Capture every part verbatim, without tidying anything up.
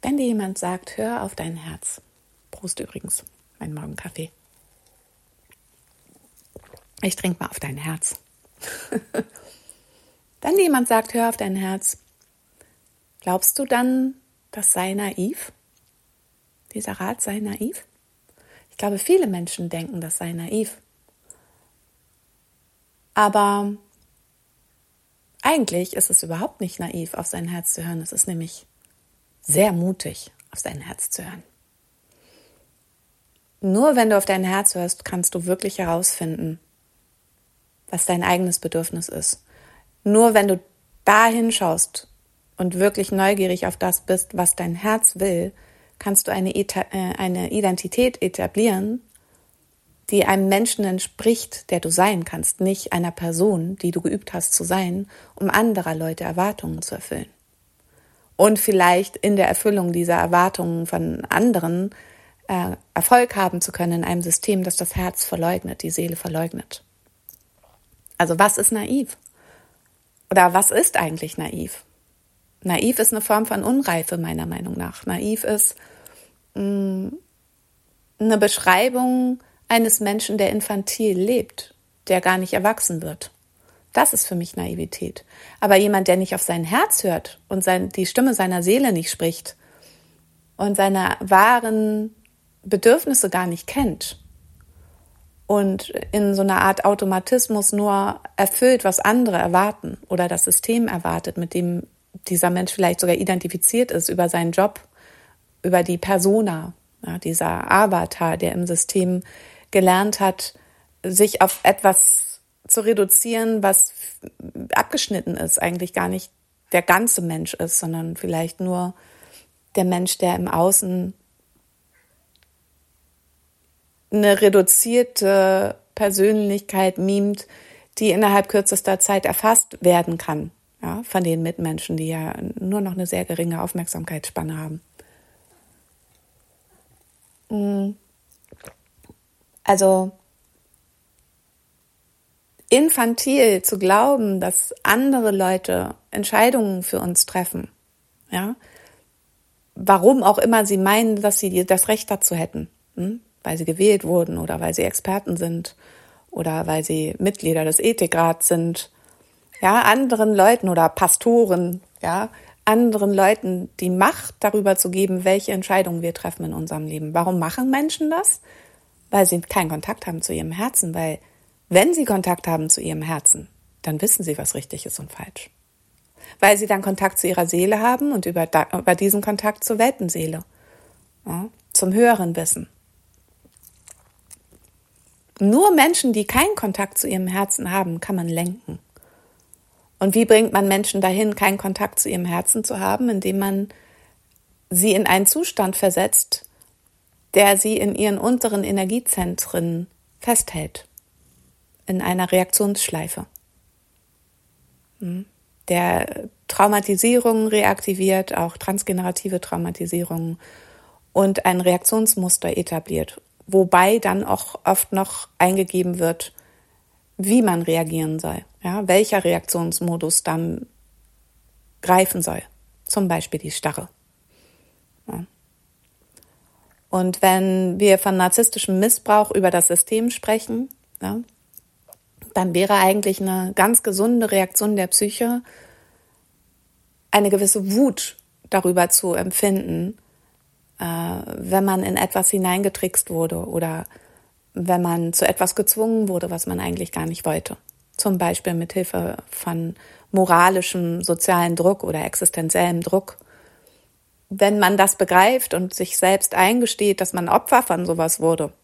Wenn dir jemand sagt, hör auf dein Herz. Prost übrigens, mein Morgenkaffee. Ich trinke mal auf dein Herz. Wenn dir jemand sagt, hör auf dein Herz, glaubst du dann, das sei naiv? Dieser Rat sei naiv? Ich glaube, viele Menschen denken, das sei naiv. Aber eigentlich ist es überhaupt nicht naiv, auf sein Herz zu hören. Es ist nämlich sehr mutig, auf sein Herz zu hören. Nur wenn du auf dein Herz hörst, kannst du wirklich herausfinden, was dein eigenes Bedürfnis ist. Nur wenn du da hinschaust und wirklich neugierig auf das bist, was dein Herz will, kannst du eine, Eta- äh, eine Identität etablieren, die einem Menschen entspricht, der du sein kannst, nicht einer Person, die du geübt hast zu sein, um anderer Leute Erwartungen zu erfüllen. Und vielleicht in der Erfüllung dieser Erwartungen von anderen äh, Erfolg haben zu können in einem System, das das Herz verleugnet, die Seele verleugnet. Also was ist naiv? Oder was ist eigentlich naiv? Naiv ist eine Form von Unreife meiner Meinung nach. Naiv ist mh, eine Beschreibung eines Menschen, der infantil lebt, der gar nicht erwachsen wird. Das ist für mich Naivität. Aber jemand, der nicht auf sein Herz hört und sein, die Stimme seiner Seele nicht spricht und seine wahren Bedürfnisse gar nicht kennt und in so einer Art Automatismus nur erfüllt, was andere erwarten oder das System erwartet, mit dem dieser Mensch vielleicht sogar identifiziert ist über seinen Job, über die Persona, ja, dieser Avatar, der im System gelernt hat, sich auf etwas zu reduzieren, was abgeschnitten ist, eigentlich gar nicht der ganze Mensch ist, sondern vielleicht nur der Mensch, der im Außen eine reduzierte Persönlichkeit mimt, die innerhalb kürzester Zeit erfasst werden kann, ja, von den Mitmenschen, die ja nur noch eine sehr geringe Aufmerksamkeitsspanne haben. Also infantil zu glauben, dass andere Leute Entscheidungen für uns treffen, ja, warum auch immer sie meinen, dass sie das Recht dazu hätten, hm? Weil sie gewählt wurden oder weil sie Experten sind oder weil sie Mitglieder des Ethikrats sind, ja, anderen Leuten oder Pastoren, ja, anderen Leuten die Macht darüber zu geben, welche Entscheidungen wir treffen in unserem Leben. Warum machen Menschen das? Weil sie keinen Kontakt haben zu ihrem Herzen, weil wenn sie Kontakt haben zu ihrem Herzen, dann wissen sie, was richtig ist und falsch. Weil sie dann Kontakt zu ihrer Seele haben und über, da, über diesen Kontakt zur Weltenseele, ja, zum höheren Wissen. Nur Menschen, die keinen Kontakt zu ihrem Herzen haben, kann man lenken. Und wie bringt man Menschen dahin, keinen Kontakt zu ihrem Herzen zu haben? Indem man sie in einen Zustand versetzt, der sie in ihren unteren Energiezentren festhält. In einer Reaktionsschleife. Der Traumatisierung reaktiviert, auch transgenerative Traumatisierung und ein Reaktionsmuster etabliert. Wobei dann auch oft noch eingegeben wird, wie man reagieren soll, ja, welcher Reaktionsmodus dann greifen soll, zum Beispiel die Starre. Ja. Und wenn wir von narzisstischem Missbrauch über das System sprechen, ja, dann wäre eigentlich eine ganz gesunde Reaktion der Psyche, eine gewisse Wut darüber zu empfinden, wenn man in etwas hineingetrickst wurde oder wenn man zu etwas gezwungen wurde, was man eigentlich gar nicht wollte. Zum Beispiel mit Hilfe von moralischem, sozialen Druck oder existenziellem Druck. Wenn man das begreift und sich selbst eingesteht, dass man Opfer von sowas wurde.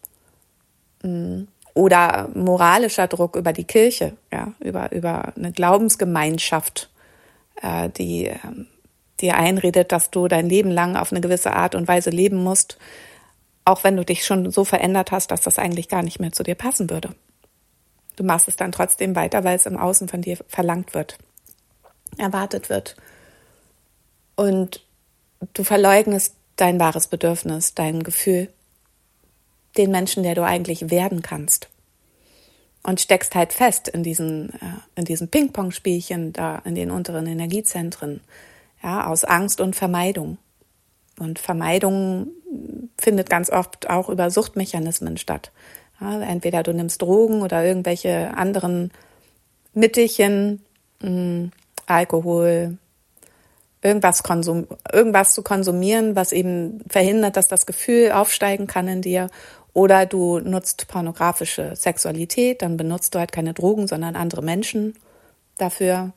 Oder moralischer Druck über die Kirche, ja, über, über eine Glaubensgemeinschaft, die dir einredet, dass du dein Leben lang auf eine gewisse Art und Weise leben musst, auch wenn du dich schon so verändert hast, dass das eigentlich gar nicht mehr zu dir passen würde. Du machst es dann trotzdem weiter, weil es im Außen von dir verlangt wird, erwartet wird. Und du verleugnest dein wahres Bedürfnis, dein Gefühl, den Menschen, der du eigentlich werden kannst. Und steckst halt fest in diesen, in diesen Ping-Pong-Spielchen da in den unteren Energiezentren, ja, aus Angst und Vermeidung. Und Vermeidung findet ganz oft auch über Suchtmechanismen statt. Ja, entweder du nimmst Drogen oder irgendwelche anderen Mittelchen, mh, Alkohol, irgendwas, konsum, irgendwas zu konsumieren, was eben verhindert, dass das Gefühl aufsteigen kann in dir. Oder du nutzt pornografische Sexualität, dann benutzt du halt keine Drogen, sondern andere Menschen dafür.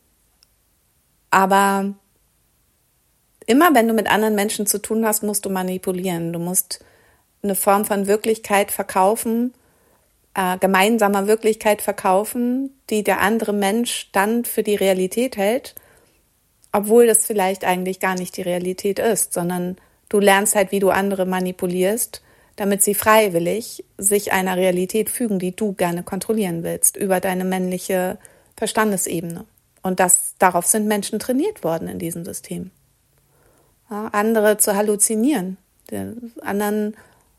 Aber immer wenn du mit anderen Menschen zu tun hast, musst du manipulieren. Du musst eine Form von Wirklichkeit verkaufen, äh, gemeinsamer Wirklichkeit verkaufen, die der andere Mensch dann für die Realität hält, obwohl das vielleicht eigentlich gar nicht die Realität ist, sondern du lernst halt, wie du andere manipulierst, damit sie freiwillig sich einer Realität fügen, die du gerne kontrollieren willst, über deine männliche Verstandesebene. Und das, darauf sind Menschen trainiert worden in diesem System. Ja, andere zu halluzinieren, anderen,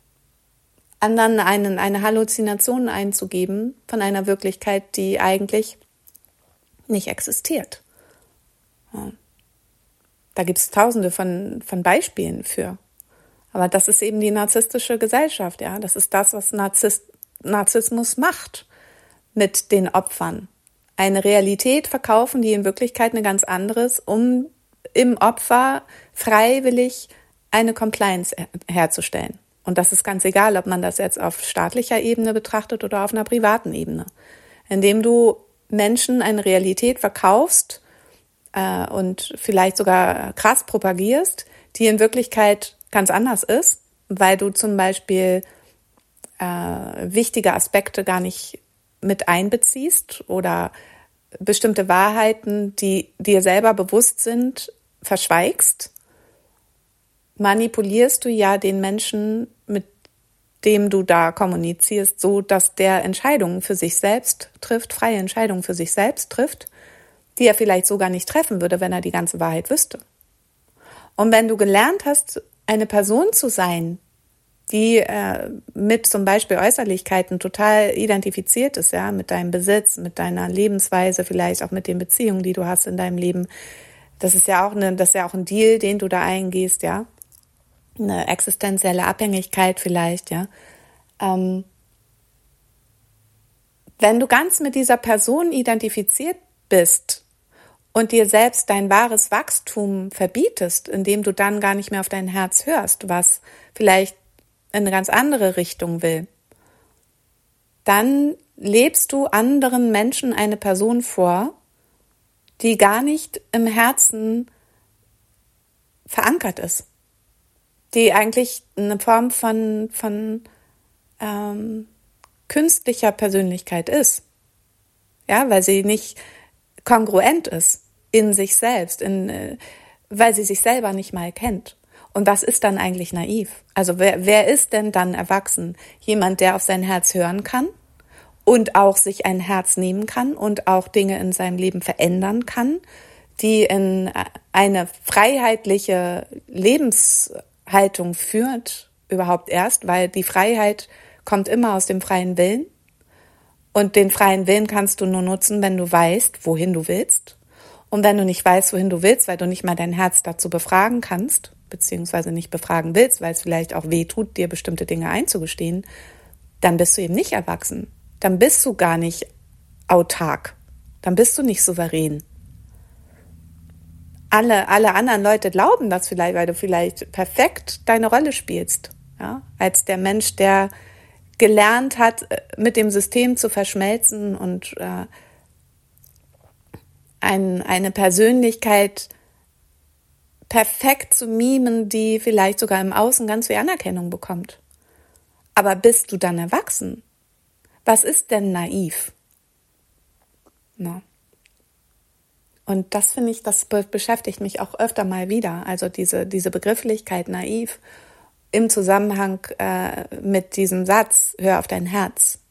anderen einen, eine Halluzination einzugeben von einer Wirklichkeit, die eigentlich nicht existiert. Ja. Da gibt es tausende von, von Beispielen für. Aber das ist eben die narzisstische Gesellschaft, ja. Das ist das, was Narzisst, Narzissmus macht mit den Opfern. Eine Realität verkaufen, die in Wirklichkeit eine ganz andere ist, um im Opfer freiwillig eine Compliance herzustellen. Und das ist ganz egal, ob man das jetzt auf staatlicher Ebene betrachtet oder auf einer privaten Ebene. Indem du Menschen eine Realität verkaufst äh, und vielleicht sogar krass propagierst, die in Wirklichkeit ganz anders ist, weil du zum Beispiel äh, wichtige Aspekte gar nicht mit einbeziehst oder bestimmte Wahrheiten, die dir selber bewusst sind, verschweigst, manipulierst du ja den Menschen, mit dem du da kommunizierst, so dass der Entscheidungen für sich selbst trifft, freie Entscheidungen für sich selbst trifft, die er vielleicht sogar nicht treffen würde, wenn er die ganze Wahrheit wüsste. Und wenn du gelernt hast, eine Person zu sein, die äh, mit zum Beispiel Äußerlichkeiten total identifiziert ist, ja, mit deinem Besitz, mit deiner Lebensweise, vielleicht auch mit den Beziehungen, die du hast in deinem Leben. Das ist ja auch eine, das ist ja auch ein Deal, den du da eingehst, ja. Eine existenzielle Abhängigkeit vielleicht, ja. Ähm, wenn du ganz mit dieser Person identifiziert bist und dir selbst dein wahres Wachstum verbietest, indem du dann gar nicht mehr auf dein Herz hörst, was vielleicht in eine ganz andere Richtung will, dann lebst du anderen Menschen eine Person vor, die gar nicht im Herzen verankert ist, die eigentlich eine Form von, von ähm, künstlicher Persönlichkeit ist, ja, weil sie nicht kongruent ist in sich selbst, in, äh, weil sie sich selber nicht mal kennt. Und was ist dann eigentlich naiv? Also wer, wer ist denn dann erwachsen? Jemand, der auf sein Herz hören kann und auch sich ein Herz nehmen kann und auch Dinge in seinem Leben verändern kann, die in eine freiheitliche Lebenshaltung führt, überhaupt erst, weil die Freiheit kommt immer aus dem freien Willen. Und den freien Willen kannst du nur nutzen, wenn du weißt, wohin du willst. Und wenn du nicht weißt, wohin du willst, weil du nicht mal dein Herz dazu befragen kannst, beziehungsweise nicht befragen willst, weil es vielleicht auch weh tut, dir bestimmte Dinge einzugestehen, dann bist du eben nicht erwachsen. Dann bist du gar nicht autark. Dann bist du nicht souverän. Alle, alle anderen Leute glauben das vielleicht, weil du vielleicht perfekt deine Rolle spielst. Ja? Als der Mensch, der gelernt hat, mit dem System zu verschmelzen und äh, ein, eine Persönlichkeit perfekt zu mimen, die vielleicht sogar im Außen ganz viel Anerkennung bekommt. Aber bist du dann erwachsen? Was ist denn naiv? Na. Und das finde ich, das be- beschäftigt mich auch öfter mal wieder. Also diese, diese Begrifflichkeit naiv im Zusammenhang äh, mit diesem Satz, hör auf dein Herz.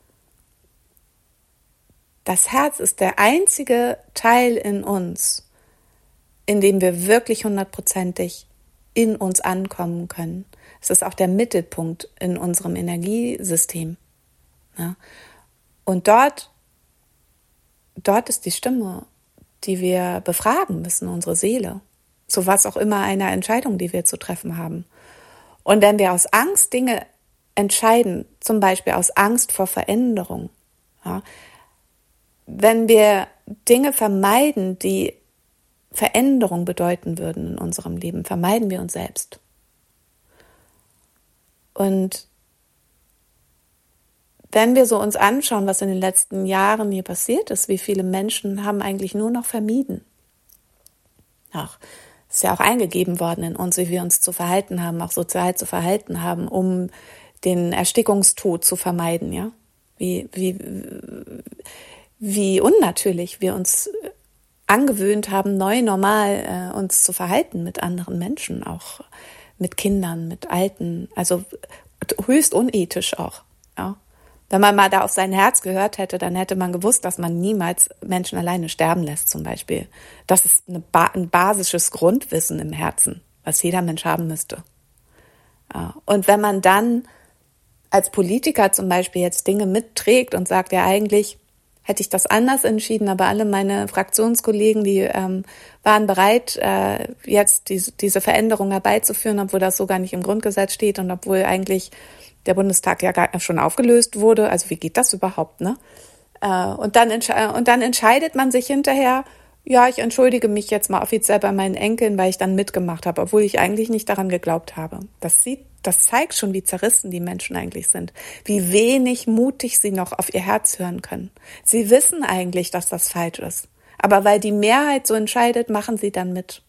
Das Herz ist der einzige Teil in uns, in dem wir wirklich hundertprozentig in uns ankommen können. Es ist auch der Mittelpunkt in unserem Energiesystem. Ja? Und dort, dort ist die Stimme, die wir befragen müssen, unsere Seele. zu was auch immer einer Entscheidung, die wir zu treffen haben. Und wenn wir aus Angst Dinge entscheiden, zum Beispiel aus Angst vor Veränderung, ja, wenn wir Dinge vermeiden, die Veränderung bedeuten würden in unserem Leben, vermeiden wir uns selbst. Und wenn wir so uns anschauen, was in den letzten Jahren hier passiert ist, wie viele Menschen haben eigentlich nur noch vermieden. Ach, ist ja auch eingegeben worden in uns, wie wir uns zu verhalten haben, auch sozial zu verhalten haben, um den Erstickungstod zu vermeiden, ja? Wie, wie, wie unnatürlich wir uns angewöhnt haben, neu normal äh, uns zu verhalten mit anderen Menschen, auch mit Kindern, mit Alten, also höchst unethisch auch, ja? Wenn man mal da auf sein Herz gehört hätte, dann hätte man gewusst, dass man niemals Menschen alleine sterben lässt zum Beispiel. Das ist eine ba- ein basisches Grundwissen im Herzen, was jeder Mensch haben müsste. Ja. Und wenn man dann als Politiker zum Beispiel jetzt Dinge mitträgt und sagt, ja eigentlich hätte ich das anders entschieden, aber alle meine Fraktionskollegen, die ähm, waren bereit, äh, jetzt diese, diese Veränderung herbeizuführen, obwohl das so gar nicht im Grundgesetz steht und obwohl eigentlich der Bundestag ja gar schon aufgelöst wurde. Also wie geht das überhaupt, ne? Und dann, entsche- und dann entscheidet man sich hinterher, ja, ich entschuldige mich jetzt mal offiziell bei meinen Enkeln, weil ich dann mitgemacht habe, obwohl ich eigentlich nicht daran geglaubt habe. Das sieht, das zeigt schon, wie zerrissen die Menschen eigentlich sind, wie wenig mutig sie noch auf ihr Herz hören können. Sie wissen eigentlich, dass das falsch ist. Aber weil die Mehrheit so entscheidet, machen sie dann mit.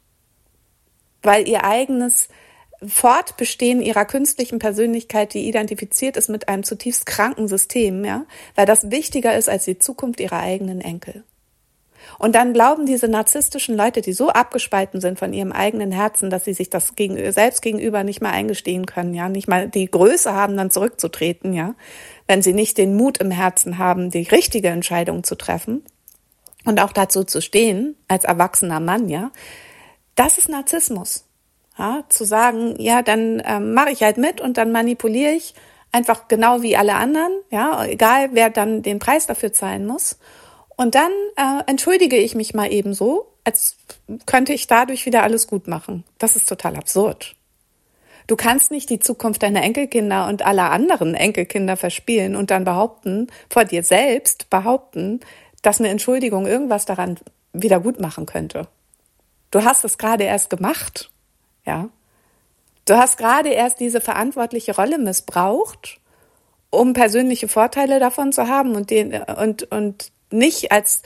Weil ihr eigenes Fortbestehen ihrer künstlichen Persönlichkeit, die identifiziert ist mit einem zutiefst kranken System, ja, weil das wichtiger ist als die Zukunft ihrer eigenen Enkel. Und dann glauben diese narzisstischen Leute, die so abgespalten sind von ihrem eigenen Herzen, dass sie sich das gegen, selbst gegenüber nicht mal eingestehen können, ja, nicht mal die Größe haben, dann zurückzutreten, ja, wenn sie nicht den Mut im Herzen haben, die richtige Entscheidung zu treffen und auch dazu zu stehen, als erwachsener Mann, ja, das ist Narzissmus. Ja, zu sagen, ja, dann ähm, mache ich halt mit und dann manipuliere ich einfach genau wie alle anderen, ja, egal wer dann den Preis dafür zahlen muss. Und dann äh, entschuldige ich mich mal eben so, als könnte ich dadurch wieder alles gut machen. Das ist total absurd. Du kannst nicht die Zukunft deiner Enkelkinder und aller anderen Enkelkinder verspielen und dann behaupten, vor dir selbst behaupten, dass eine Entschuldigung irgendwas daran wieder gut machen könnte. Du hast es gerade erst gemacht. Ja, du hast gerade erst diese verantwortliche Rolle missbraucht, um persönliche Vorteile davon zu haben und den und und nicht als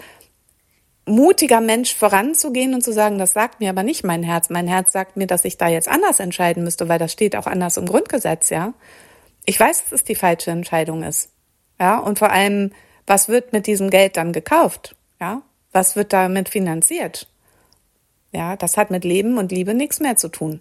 mutiger Mensch voranzugehen und zu sagen, das sagt mir aber nicht mein Herz. Mein Herz sagt mir, dass ich da jetzt anders entscheiden müsste, weil das steht auch anders im Grundgesetz, ja. Ich weiß, dass es die falsche Entscheidung ist, ja. Und vor allem, was wird mit diesem Geld dann gekauft, ja? Was wird damit finanziert? Ja, das hat mit Leben und Liebe nichts mehr zu tun.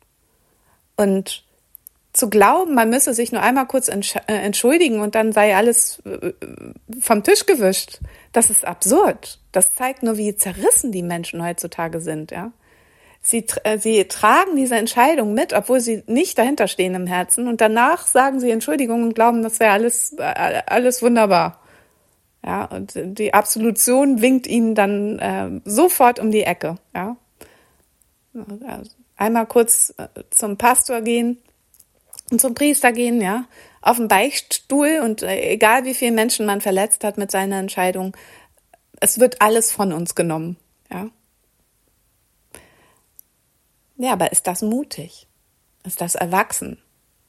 Und zu glauben, man müsse sich nur einmal kurz entschuldigen und dann sei alles vom Tisch gewischt, das ist absurd. Das zeigt nur, wie zerrissen die Menschen heutzutage sind. Ja, sie, sie tragen diese Entscheidung mit, obwohl sie nicht dahinter stehen im Herzen. Und danach sagen sie Entschuldigung und glauben, das wäre alles, alles wunderbar. Ja, und die Absolution winkt ihnen dann äh, sofort um die Ecke. Ja, also einmal kurz äh, zum Pastor gehen und zum Priester gehen, ja, auf den Beichtstuhl und äh, egal wie viele Menschen man verletzt hat mit seiner Entscheidung, es wird alles von uns genommen. Ja, ja, aber ist das mutig? Ist das erwachsen?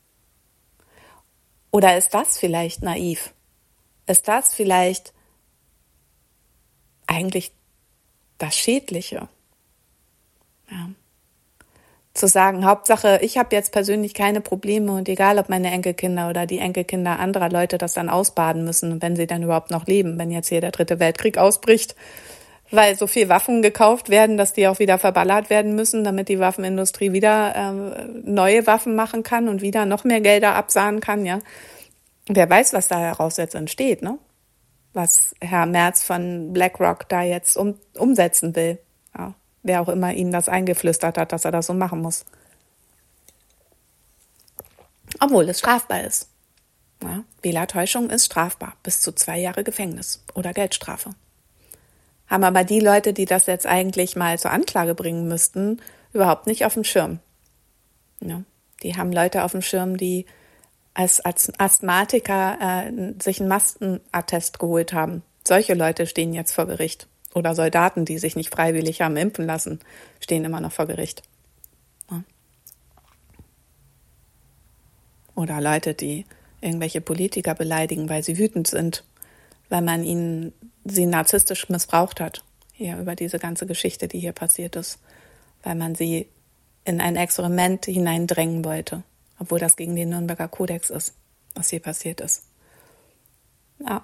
Oder ist das vielleicht naiv? Ist das vielleicht eigentlich das Schädliche? Ja. Zu sagen, Hauptsache, ich habe jetzt persönlich keine Probleme und egal, ob meine Enkelkinder oder die Enkelkinder anderer Leute das dann ausbaden müssen, wenn sie dann überhaupt noch leben, wenn jetzt hier der dritte Weltkrieg ausbricht, weil so viel Waffen gekauft werden, dass die auch wieder verballert werden müssen, damit die Waffenindustrie wieder äh, neue Waffen machen kann und wieder noch mehr Gelder absahnen kann, ja. Wer weiß, was da heraus jetzt entsteht, ne? Was Herr Merz von BlackRock da jetzt um, umsetzen will. Ja, wer auch immer ihm das eingeflüstert hat, dass er das so machen muss. Obwohl es strafbar ist. Ja, Wählertäuschung ist strafbar. Bis zu zwei Jahre Gefängnis oder Geldstrafe. Haben aber die Leute, die das jetzt eigentlich mal zur Anklage bringen müssten, überhaupt nicht auf dem Schirm. Ja, die haben Leute auf dem Schirm, die als, als Asthmatiker äh, sich einen Mastenattest geholt haben. Solche Leute stehen jetzt vor Gericht. Oder Soldaten, die sich nicht freiwillig haben impfen lassen, stehen immer noch vor Gericht. Ja. Oder Leute, die irgendwelche Politiker beleidigen, weil sie wütend sind, weil man ihnen sie narzisstisch missbraucht hat. Hier über diese ganze Geschichte, die hier passiert ist. Weil man sie in ein Experiment hineindrängen wollte, obwohl das gegen den Nürnberger Kodex ist, was hier passiert ist. Ja.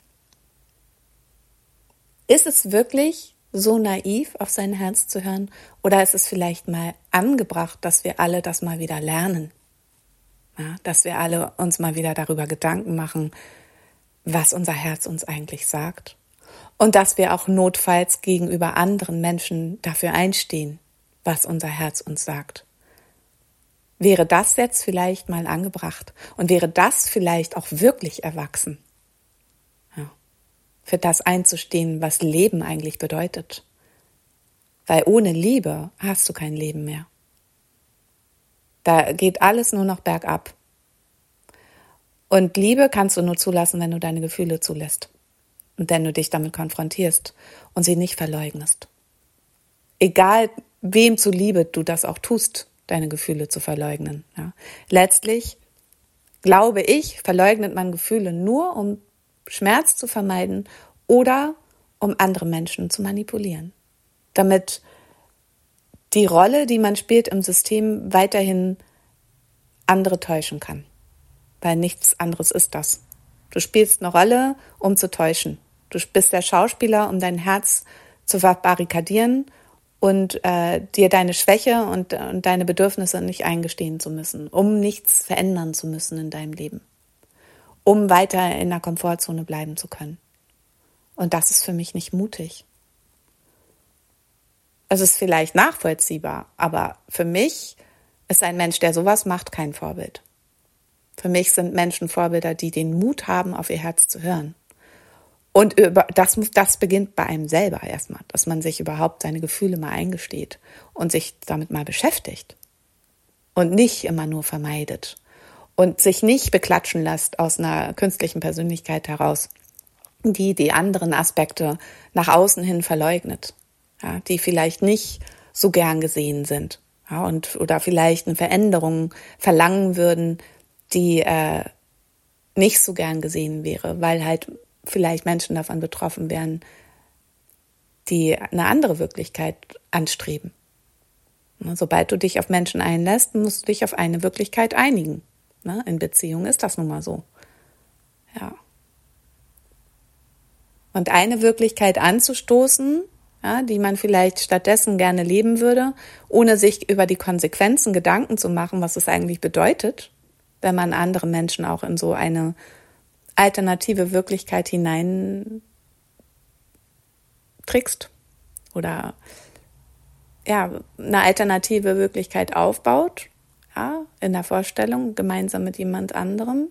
Ist es wirklich so naiv, auf sein Herz zu hören? Oder ist es vielleicht mal angebracht, dass wir alle das mal wieder lernen? Ja, dass wir alle uns mal wieder darüber Gedanken machen, was unser Herz uns eigentlich sagt. Und dass wir auch notfalls gegenüber anderen Menschen dafür einstehen, was unser Herz uns sagt. Wäre das jetzt vielleicht mal angebracht? Und wäre das vielleicht auch wirklich erwachsen? Ja. Für das einzustehen, was Leben eigentlich bedeutet. Weil ohne Liebe hast du kein Leben mehr. Da geht alles nur noch bergab. Und Liebe kannst du nur zulassen, wenn du deine Gefühle zulässt. Und wenn du dich damit konfrontierst und sie nicht verleugnest. Egal, wem zuliebe du das auch tust, deine Gefühle zu verleugnen. Ja. Letztlich, glaube ich, verleugnet man Gefühle nur, um Schmerz zu vermeiden oder um andere Menschen zu manipulieren. Damit die Rolle, die man spielt im System, weiterhin andere täuschen kann. Weil nichts anderes ist das. Du spielst eine Rolle, um zu täuschen. Du bist der Schauspieler, um dein Herz zu verbarrikadieren und äh, dir deine Schwäche und, und deine Bedürfnisse nicht eingestehen zu müssen, um nichts verändern zu müssen in deinem Leben, um weiter in der Komfortzone bleiben zu können. Und das ist für mich nicht mutig. Es ist vielleicht nachvollziehbar, aber für mich ist ein Mensch, der sowas macht, kein Vorbild. Für mich sind Menschen Vorbilder, die den Mut haben, auf ihr Herz zu hören. Und über, das, das beginnt bei einem selber erstmal, dass man sich überhaupt seine Gefühle mal eingesteht und sich damit mal beschäftigt und nicht immer nur vermeidet und sich nicht beklatschen lässt aus einer künstlichen Persönlichkeit heraus, die die anderen Aspekte nach außen hin verleugnet, ja, die vielleicht nicht so gern gesehen sind, ja, und oder vielleicht eine Veränderung verlangen würden, die äh, nicht so gern gesehen wäre, weil halt vielleicht Menschen davon betroffen wären, die eine andere Wirklichkeit anstreben. Sobald du dich auf Menschen einlässt, musst du dich auf eine Wirklichkeit einigen. In Beziehungen ist das nun mal so. Ja. Und eine Wirklichkeit anzustoßen, ja, die man vielleicht stattdessen gerne leben würde, ohne sich über die Konsequenzen Gedanken zu machen, was es eigentlich bedeutet, wenn man andere Menschen auch in so eine alternative Wirklichkeit hinein trickst oder ja, eine alternative Wirklichkeit aufbaut, ja, in der Vorstellung, gemeinsam mit jemand anderem,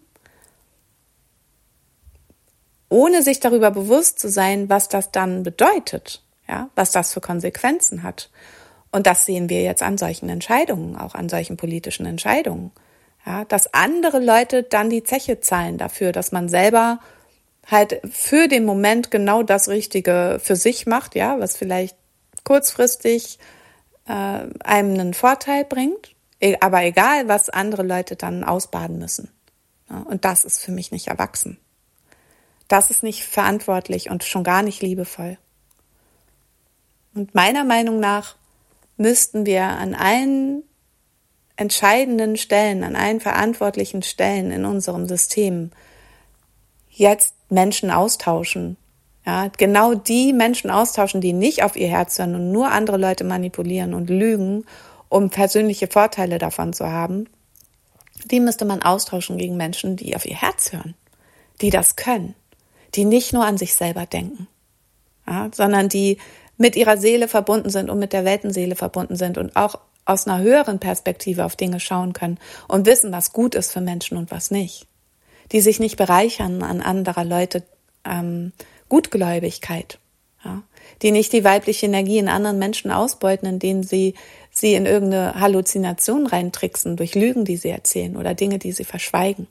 ohne sich darüber bewusst zu sein, was das dann bedeutet, ja, was das für Konsequenzen hat. Und das sehen wir jetzt an solchen Entscheidungen, auch an solchen politischen Entscheidungen. Ja, dass andere Leute dann die Zeche zahlen dafür, dass man selber halt für den Moment genau das Richtige für sich macht, ja, was vielleicht kurzfristig äh, einem einen Vorteil bringt, aber egal, was andere Leute dann ausbaden müssen. Ja, und das ist für mich nicht erwachsen. Das ist nicht verantwortlich und schon gar nicht liebevoll. Und meiner Meinung nach müssten wir an allen entscheidenden Stellen, an allen verantwortlichen Stellen in unserem System jetzt Menschen austauschen. Ja, genau die Menschen austauschen, die nicht auf ihr Herz hören und nur andere Leute manipulieren und lügen, um persönliche Vorteile davon zu haben. Die müsste man austauschen gegen Menschen, die auf ihr Herz hören, die das können, die nicht nur an sich selber denken, ja, sondern die mit ihrer Seele verbunden sind und mit der Weltenseele verbunden sind und auch aus einer höheren Perspektive auf Dinge schauen können und wissen, was gut ist für Menschen und was nicht. Die sich nicht bereichern an anderer Leute ähm, Gutgläubigkeit, ja? die nicht die weibliche Energie in anderen Menschen ausbeuten, indem sie sie in irgendeine Halluzination reintricksen durch Lügen, die sie erzählen oder Dinge, die sie verschweigen.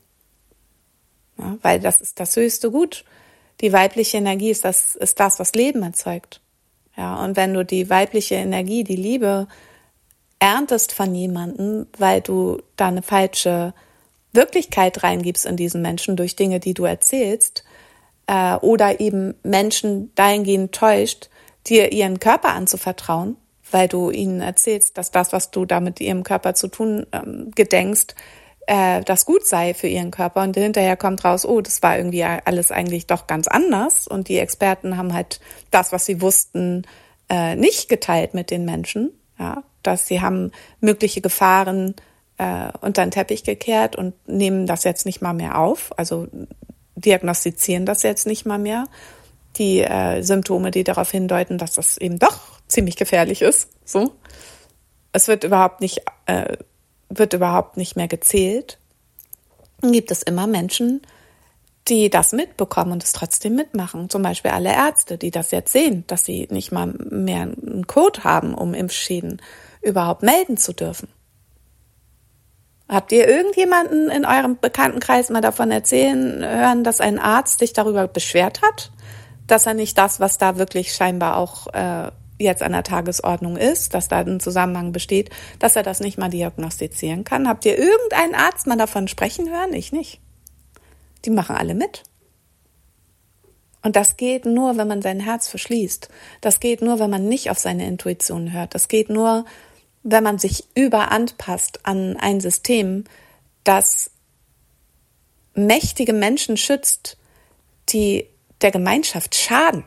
Ja, weil das ist das höchste Gut. Die weibliche Energie ist das, ist das, was Leben erzeugt. Ja, und wenn du die weibliche Energie, die Liebe erntest von jemandem, weil du da eine falsche Wirklichkeit reingibst in diesen Menschen durch Dinge, die du erzählst, äh, oder eben Menschen dahingehend täuscht, dir ihren Körper anzuvertrauen, weil du ihnen erzählst, dass das, was du da mit ihrem Körper zu tun ähm, gedenkst, äh, das gut sei für ihren Körper. Und hinterher kommt raus, oh, das war irgendwie alles eigentlich doch ganz anders. Und die Experten haben halt das, was sie wussten, äh, nicht geteilt mit den Menschen. Ja, dass sie haben mögliche Gefahren äh, unter den Teppich gekehrt und nehmen das jetzt nicht mal mehr auf. Also diagnostizieren das jetzt nicht mal mehr. Die äh, Symptome, die darauf hindeuten, dass das eben doch ziemlich gefährlich ist. So, es wird überhaupt nicht, äh, wird überhaupt nicht mehr gezählt. Dann gibt es immer Menschen, die das mitbekommen und es trotzdem mitmachen. Zum Beispiel alle Ärzte, die das jetzt sehen, dass sie nicht mal mehr einen Code haben, um Impfschäden überhaupt melden zu dürfen. Habt ihr irgendjemanden in eurem Bekanntenkreis mal davon erzählen hören, dass ein Arzt sich darüber beschwert hat, dass er nicht das, was da wirklich scheinbar auch äh, jetzt an der Tagesordnung ist, dass da ein Zusammenhang besteht, dass er das nicht mal diagnostizieren kann? Habt ihr irgendeinen Arzt mal davon sprechen hören? Ich nicht. Die machen alle mit. Und das geht nur, wenn man sein Herz verschließt. Das geht nur, wenn man nicht auf seine Intuition hört. Das geht nur, wenn man sich überanpasst an ein System, das mächtige Menschen schützt, die der Gemeinschaft schaden,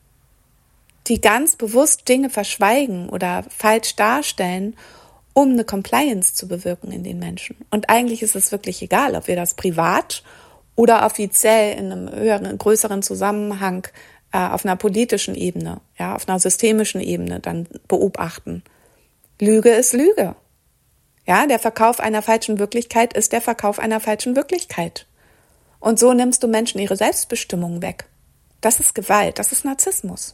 die ganz bewusst Dinge verschweigen oder falsch darstellen, um eine Compliance zu bewirken in den Menschen. Und eigentlich ist es wirklich egal, ob wir das privat oder offiziell in einem höheren, größeren Zusammenhang äh, auf einer politischen Ebene, ja, auf einer systemischen Ebene dann beobachten. Lüge ist Lüge. Ja, der Verkauf einer falschen Wirklichkeit ist der Verkauf einer falschen Wirklichkeit. Und so nimmst du Menschen ihre Selbstbestimmung weg. Das ist Gewalt, das ist Narzissmus.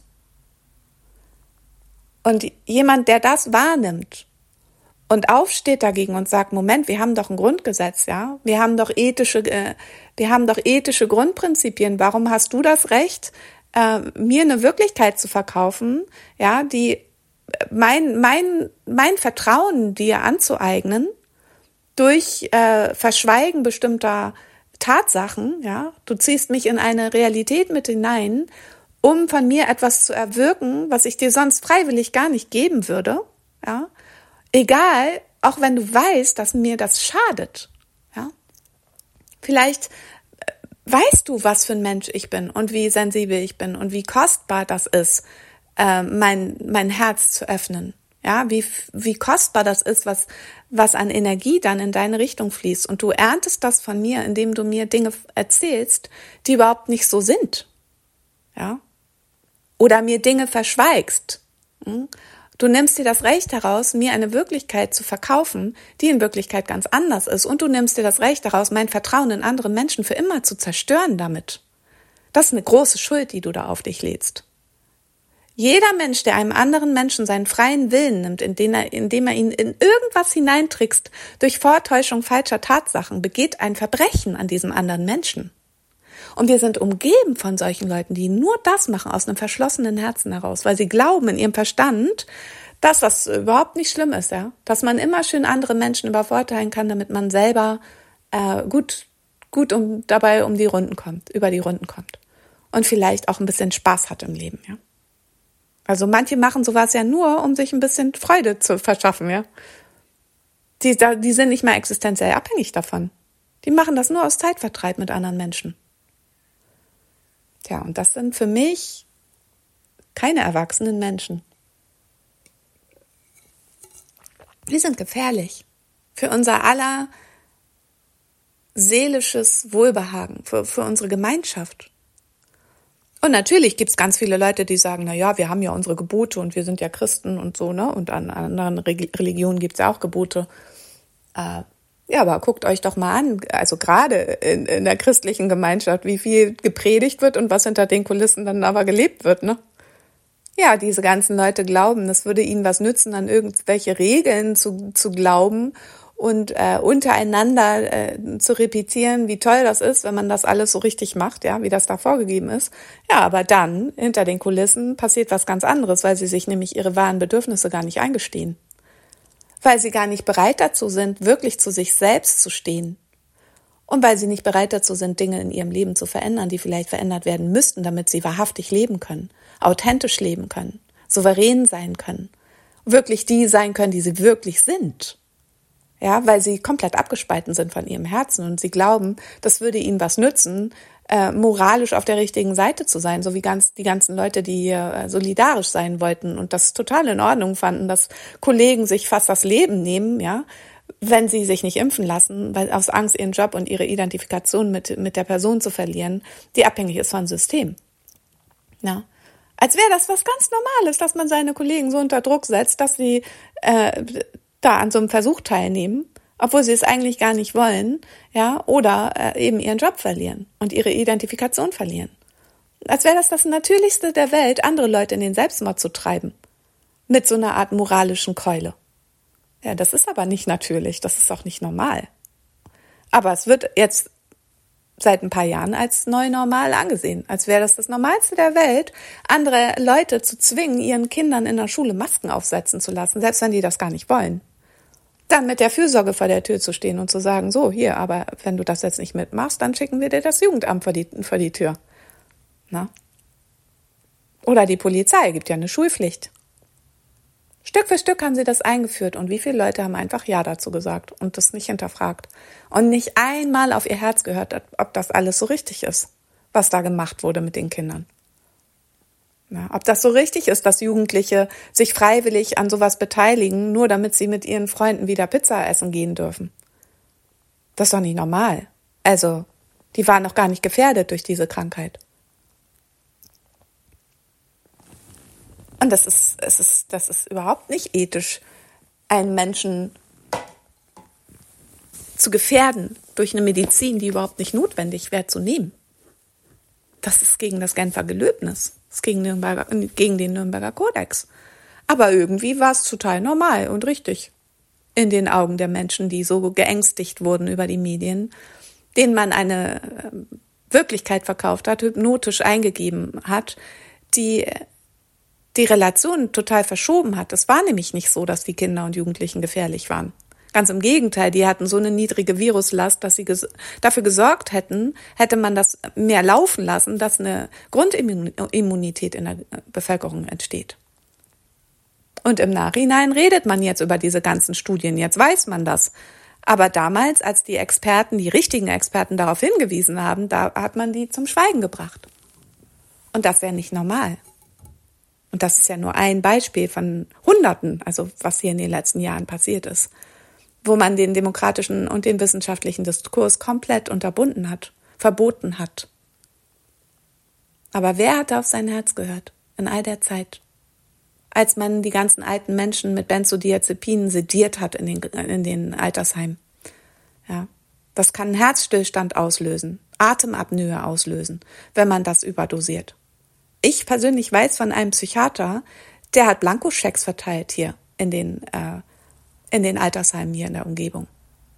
Und jemand, der das wahrnimmt und aufsteht dagegen und sagt, Moment, wir haben doch ein Grundgesetz, ja, wir haben doch ethische, äh, wir haben doch ethische Grundprinzipien. Warum hast du das Recht, äh, mir eine Wirklichkeit zu verkaufen, ja, die mein mein mein Vertrauen dir anzueignen durch äh, Verschweigen bestimmter Tatsachen, ja, du ziehst mich in eine Realität mit hinein, um von mir etwas zu erwirken, was ich dir sonst freiwillig gar nicht geben würde, ja, egal, auch wenn du weißt, dass mir das schadet, ja, vielleicht weißt du, was für ein Mensch ich bin und wie sensibel ich bin und wie kostbar das ist, äh, mein mein Herz zu öffnen. Ja, wie wie kostbar das ist, was was an Energie dann in deine Richtung fließt. Und du erntest das von mir, indem du mir Dinge erzählst, die überhaupt nicht so sind. Ja, oder mir Dinge verschweigst. Du nimmst dir das Recht heraus, mir eine Wirklichkeit zu verkaufen, die in Wirklichkeit ganz anders ist. Und du nimmst dir das Recht heraus, mein Vertrauen in andere Menschen für immer zu zerstören damit. Das ist eine große Schuld, die du da auf dich lädst. Jeder Mensch, der einem anderen Menschen seinen freien Willen nimmt, indem er, indem er ihn in irgendwas hineintrickst, durch Vortäuschung falscher Tatsachen, begeht ein Verbrechen an diesem anderen Menschen. Und wir sind umgeben von solchen Leuten, die nur das machen aus einem verschlossenen Herzen heraus, weil sie glauben in ihrem Verstand, dass das überhaupt nicht schlimm ist, ja, dass man immer schön andere Menschen übervorteilen kann, damit man selber äh, gut gut um dabei um die Runden kommt, über die Runden kommt und vielleicht auch ein bisschen Spaß hat im Leben, ja. Also manche machen sowas ja nur, um sich ein bisschen Freude zu verschaffen, ja. Die, die sind nicht mal existenziell abhängig davon. Die machen das nur aus Zeitvertreib mit anderen Menschen. Tja, und das sind für mich keine erwachsenen Menschen. Die sind gefährlich für unser aller seelisches Wohlbehagen, für, für unsere Gemeinschaft. Und natürlich gibt's ganz viele Leute, die sagen, na ja, wir haben ja unsere Gebote und wir sind ja Christen und so, ne? Und an anderen Religionen gibt's ja auch Gebote. Äh, ja, aber guckt euch doch mal an, also gerade in, in der christlichen Gemeinschaft, wie viel gepredigt wird und was hinter den Kulissen dann aber gelebt wird, ne? ja, diese ganzen Leute glauben, es würde ihnen was nützen, an irgendwelche Regeln zu, zu glauben und äh, untereinander äh, zu repetieren, wie toll das ist, wenn man das alles so richtig macht, ja, wie das da vorgegeben ist. Ja, aber dann, hinter den Kulissen, passiert was ganz anderes, weil sie sich nämlich ihre wahren Bedürfnisse gar nicht eingestehen. Weil sie gar nicht bereit dazu sind, wirklich zu sich selbst zu stehen. Und weil sie nicht bereit dazu sind, Dinge in ihrem Leben zu verändern, die vielleicht verändert werden müssten, damit sie wahrhaftig leben können, authentisch leben können, souverän sein können, wirklich die sein können, die sie wirklich sind. Ja, weil sie komplett abgespalten sind von ihrem Herzen und sie glauben, das würde ihnen was nützen, äh, moralisch auf der richtigen Seite zu sein, so wie ganz die ganzen Leute, die hier äh, solidarisch sein wollten und das total in Ordnung fanden, dass Kollegen sich fast das Leben nehmen, ja, wenn sie sich nicht impfen lassen, weil aus Angst, ihren Job und ihre Identifikation mit mit der Person zu verlieren, die abhängig ist vom System. Ja. Als wäre das was ganz Normales, dass man seine Kollegen so unter Druck setzt, dass sie äh, da an so einem Versuch teilnehmen, obwohl sie es eigentlich gar nicht wollen, ja, oder äh, eben ihren Job verlieren und ihre Identifikation verlieren. Als wäre das das Natürlichste der Welt, andere Leute in den Selbstmord zu treiben, mit so einer Art moralischen Keule. Ja, das ist aber nicht natürlich, das ist auch nicht normal. Aber es wird jetzt seit ein paar Jahren als neu normal angesehen, als wäre das das Normalste der Welt, andere Leute zu zwingen, ihren Kindern in der Schule Masken aufsetzen zu lassen, selbst wenn die das gar nicht wollen. Dann mit der Fürsorge vor der Tür zu stehen und zu sagen, so, hier, aber wenn du das jetzt nicht mitmachst, dann schicken wir dir das Jugendamt vor die, vor die Tür. Na? Oder die Polizei, gibt ja eine Schulpflicht. Stück für Stück haben sie das eingeführt und wie viele Leute haben einfach Ja dazu gesagt und das nicht hinterfragt und nicht einmal auf ihr Herz gehört, ob das alles so richtig ist, was da gemacht wurde mit den Kindern. Ja, ob das so richtig ist, dass Jugendliche sich freiwillig an sowas beteiligen, nur damit sie mit ihren Freunden wieder Pizza essen gehen dürfen. Das ist doch nicht normal. Also, die waren noch gar nicht gefährdet durch diese Krankheit. Und das ist, es ist, das ist überhaupt nicht ethisch, einen Menschen zu gefährden durch eine Medizin, die überhaupt nicht notwendig wäre zu nehmen. Das ist gegen das Genfer Gelöbnis, das ist gegen, Nürnberger, gegen den Nürnberger Kodex. Aber irgendwie war es total normal und richtig in den Augen der Menschen, die so geängstigt wurden über die Medien, denen man eine Wirklichkeit verkauft hat, hypnotisch eingegeben hat, die die Relation total verschoben hat. Es war nämlich nicht so, dass die Kinder und Jugendlichen gefährlich waren. Ganz im Gegenteil, die hatten so eine niedrige Viruslast, dass sie ges- dafür gesorgt hätten, hätte man das mehr laufen lassen, dass eine Grundimmunität in der Bevölkerung entsteht. Und im Nachhinein redet man jetzt über diese ganzen Studien, jetzt weiß man das. Aber damals, als die Experten, die richtigen Experten darauf hingewiesen haben, da hat man die zum Schweigen gebracht. Und das wäre nicht normal. Und das ist ja nur ein Beispiel von Hunderten, also was hier in den letzten Jahren passiert ist, wo man den demokratischen und den wissenschaftlichen Diskurs komplett unterbunden hat, verboten hat. Aber wer hat auf sein Herz gehört in all der Zeit? Als man die ganzen alten Menschen mit Benzodiazepinen sediert hat in den, in den Altersheimen. Ja, das kann einen Herzstillstand auslösen, Atemapnoe auslösen, wenn man das überdosiert. Ich persönlich weiß von einem Psychiater, der hat Blankoschecks verteilt hier in den, äh, in den Altersheimen hier in der Umgebung.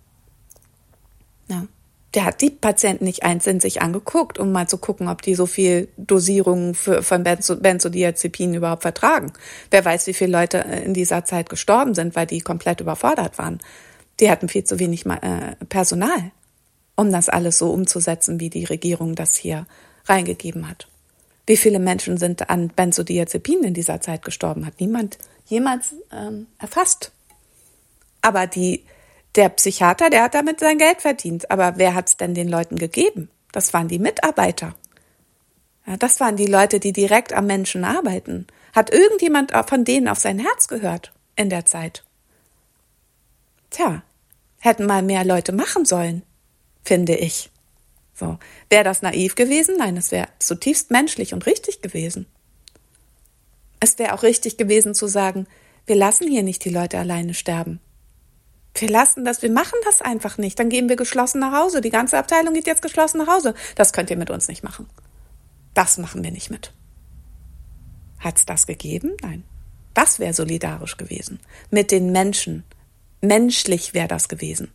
Ja. Der hat die Patienten nicht einzeln sich angeguckt, um mal zu gucken, ob die so viel Dosierungen für, von Benzo, Benzodiazepinen überhaupt vertragen. Wer weiß, wie viele Leute in dieser Zeit gestorben sind, weil die komplett überfordert waren. Die hatten viel zu wenig äh, Personal, um das alles so umzusetzen, wie die Regierung das hier reingegeben hat. Wie viele Menschen sind an Benzodiazepinen in dieser Zeit gestorben, hat niemand jemals ähm, erfasst. Aber die, der Psychiater, der hat damit sein Geld verdient. Aber wer hat es denn den Leuten gegeben? Das waren die Mitarbeiter. Ja, das waren die Leute, die direkt am Menschen arbeiten. Hat irgendjemand von denen auf sein Herz gehört in der Zeit? Tja, hätten mal mehr Leute machen sollen, finde ich. So. Wäre das naiv gewesen? Nein, es wäre zutiefst menschlich und richtig gewesen. Es wäre auch richtig gewesen zu sagen, wir lassen hier nicht die Leute alleine sterben. Wir lassen das, wir machen das einfach nicht. Dann gehen wir geschlossen nach Hause. Die ganze Abteilung geht jetzt geschlossen nach Hause. Das könnt ihr mit uns nicht machen. Das machen wir nicht mit. Hat es das gegeben? Nein. Das wäre solidarisch gewesen. Mit den Menschen. Menschlich wäre das gewesen.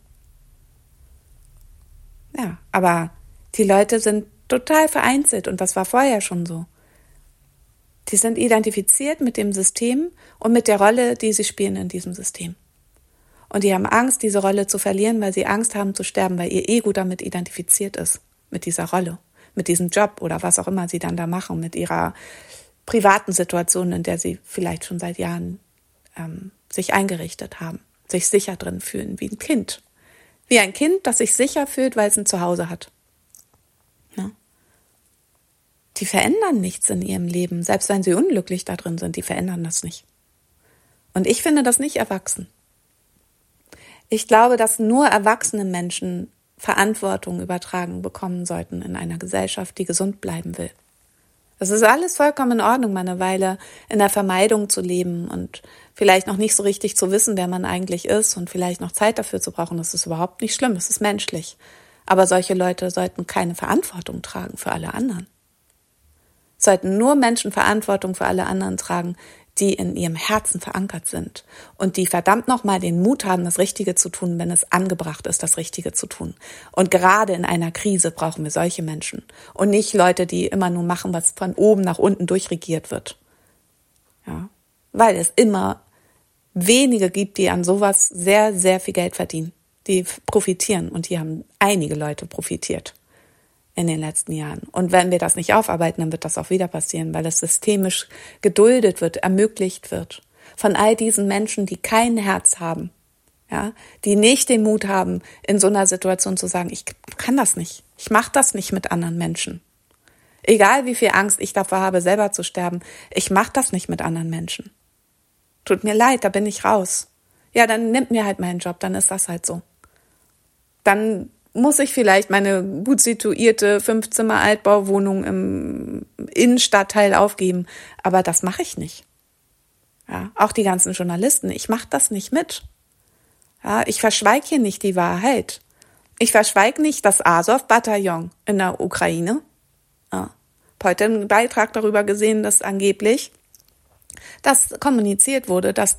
Ja, aber die Leute sind total vereinzelt und das war vorher schon so. Die sind identifiziert mit dem System und mit der Rolle, die sie spielen in diesem System. Und die haben Angst, diese Rolle zu verlieren, weil sie Angst haben zu sterben, weil ihr Ego damit identifiziert ist, mit dieser Rolle, mit diesem Job oder was auch immer sie dann da machen, mit ihrer privaten Situation, in der sie vielleicht schon seit Jahren ähm, sich eingerichtet haben, sich sicher drin fühlen, wie ein Kind. Wie ein Kind, das sich sicher fühlt, weil es ein Zuhause hat. Ja. Die verändern nichts in ihrem Leben, selbst wenn sie unglücklich da drin sind, die verändern das nicht. Und ich finde das nicht erwachsen. Ich glaube, dass nur erwachsene Menschen Verantwortung übertragen bekommen sollten in einer Gesellschaft, die gesund bleiben will. Es ist alles vollkommen in Ordnung, mal eine Weile in der Vermeidung zu leben und vielleicht noch nicht so richtig zu wissen, wer man eigentlich ist und vielleicht noch Zeit dafür zu brauchen. Das ist überhaupt nicht schlimm, es ist menschlich. Aber solche Leute sollten keine Verantwortung tragen für alle anderen. Sollten nur Menschen Verantwortung für alle anderen tragen, die in ihrem Herzen verankert sind und die verdammt nochmal den Mut haben, das Richtige zu tun, wenn es angebracht ist, das Richtige zu tun. Und gerade in einer Krise brauchen wir solche Menschen und nicht Leute, die immer nur machen, was von oben nach unten durchregiert wird. Ja, weil es immer wenige gibt, die an sowas sehr, sehr viel Geld verdienen, die profitieren und hier haben einige Leute profitiert in den letzten Jahren. Und wenn wir das nicht aufarbeiten, dann wird das auch wieder passieren, weil es systemisch geduldet wird, ermöglicht wird. Von all diesen Menschen, die kein Herz haben, ja, die nicht den Mut haben, in so einer Situation zu sagen, ich kann das nicht, ich mache das nicht mit anderen Menschen. Egal wie viel Angst ich davor habe, selber zu sterben, ich mache das nicht mit anderen Menschen. Tut mir leid, da bin ich raus. Ja, dann nimmt mir halt meinen Job, dann ist das halt so. Dann muss ich vielleicht meine gut situierte Fünf-Zimmer-Altbauwohnung im Innenstadtteil aufgeben. Aber das mache ich nicht. Ja, auch die ganzen Journalisten, ich mache das nicht mit. Ja, ich verschweige hier nicht die Wahrheit. Ich verschweige nicht das Azov-Bataillon in der Ukraine. Ja, heute einen Beitrag darüber gesehen, dass angeblich das kommuniziert wurde, dass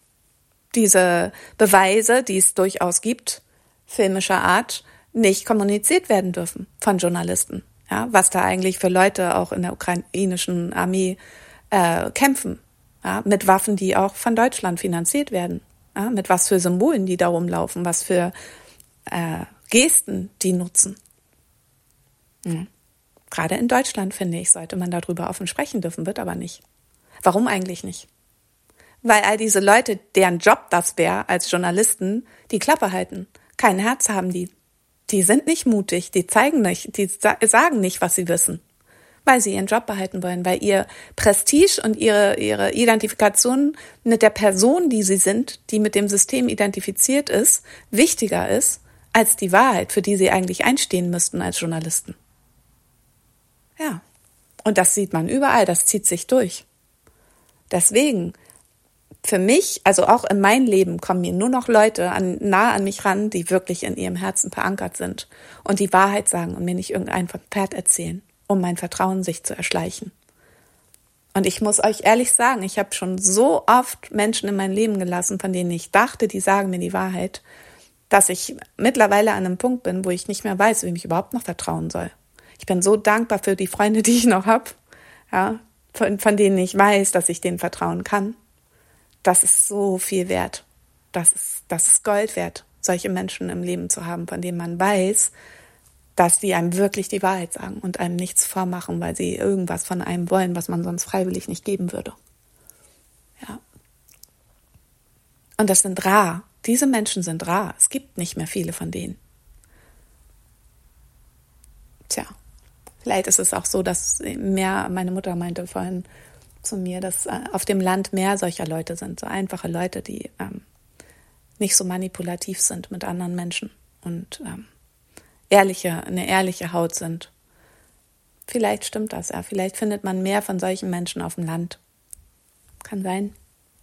diese Beweise, die es durchaus gibt, filmischer Art, nicht kommuniziert werden dürfen von Journalisten. Ja, was da eigentlich für Leute auch in der ukrainischen Armee äh, kämpfen. Ja, mit Waffen, die auch von Deutschland finanziert werden. Ja, mit was für Symbolen die da rumlaufen, was für äh, Gesten die nutzen. Ja. Gerade in Deutschland, finde ich, sollte man darüber offen sprechen dürfen, wird aber nicht. Warum eigentlich nicht? Weil all diese Leute, deren Job das wäre, als Journalisten, die Klappe halten. Kein Herz haben die. Die sind nicht mutig, die zeigen nicht, die sagen nicht, was sie wissen, weil sie ihren Job behalten wollen, weil ihr Prestige und ihre, ihre Identifikation mit der Person, die sie sind, die mit dem System identifiziert ist, wichtiger ist als die Wahrheit, für die sie eigentlich einstehen müssten als Journalisten. Ja, und das sieht man überall, das zieht sich durch. Deswegen, für mich, also auch in mein Leben, kommen mir nur noch Leute an, nah an mich ran, die wirklich in ihrem Herzen verankert sind und die Wahrheit sagen und mir nicht irgendein Pferd erzählen, um mein Vertrauen sich zu erschleichen. Und ich muss euch ehrlich sagen, ich habe schon so oft Menschen in mein Leben gelassen, von denen ich dachte, die sagen mir die Wahrheit, dass ich mittlerweile an einem Punkt bin, wo ich nicht mehr weiß, wem ich überhaupt noch vertrauen soll. Ich bin so dankbar für die Freunde, die ich noch habe, ja, von, von denen ich weiß, dass ich denen vertrauen kann. Das ist so viel wert. Das ist, das ist Gold wert, solche Menschen im Leben zu haben, von denen man weiß, dass die einem wirklich die Wahrheit sagen und einem nichts vormachen, weil sie irgendwas von einem wollen, was man sonst freiwillig nicht geben würde. Ja. Und das sind rar. Diese Menschen sind rar. Es gibt nicht mehr viele von denen. Tja, vielleicht ist es auch so, dass mehr, meine Mutter meinte vorhin zu mir, dass auf dem Land mehr solcher Leute sind, so einfache Leute, die ähm, nicht so manipulativ sind mit anderen Menschen und ähm, ehrliche, eine ehrliche Haut sind. Vielleicht stimmt das, ja. Vielleicht findet man mehr von solchen Menschen auf dem Land. Kann sein.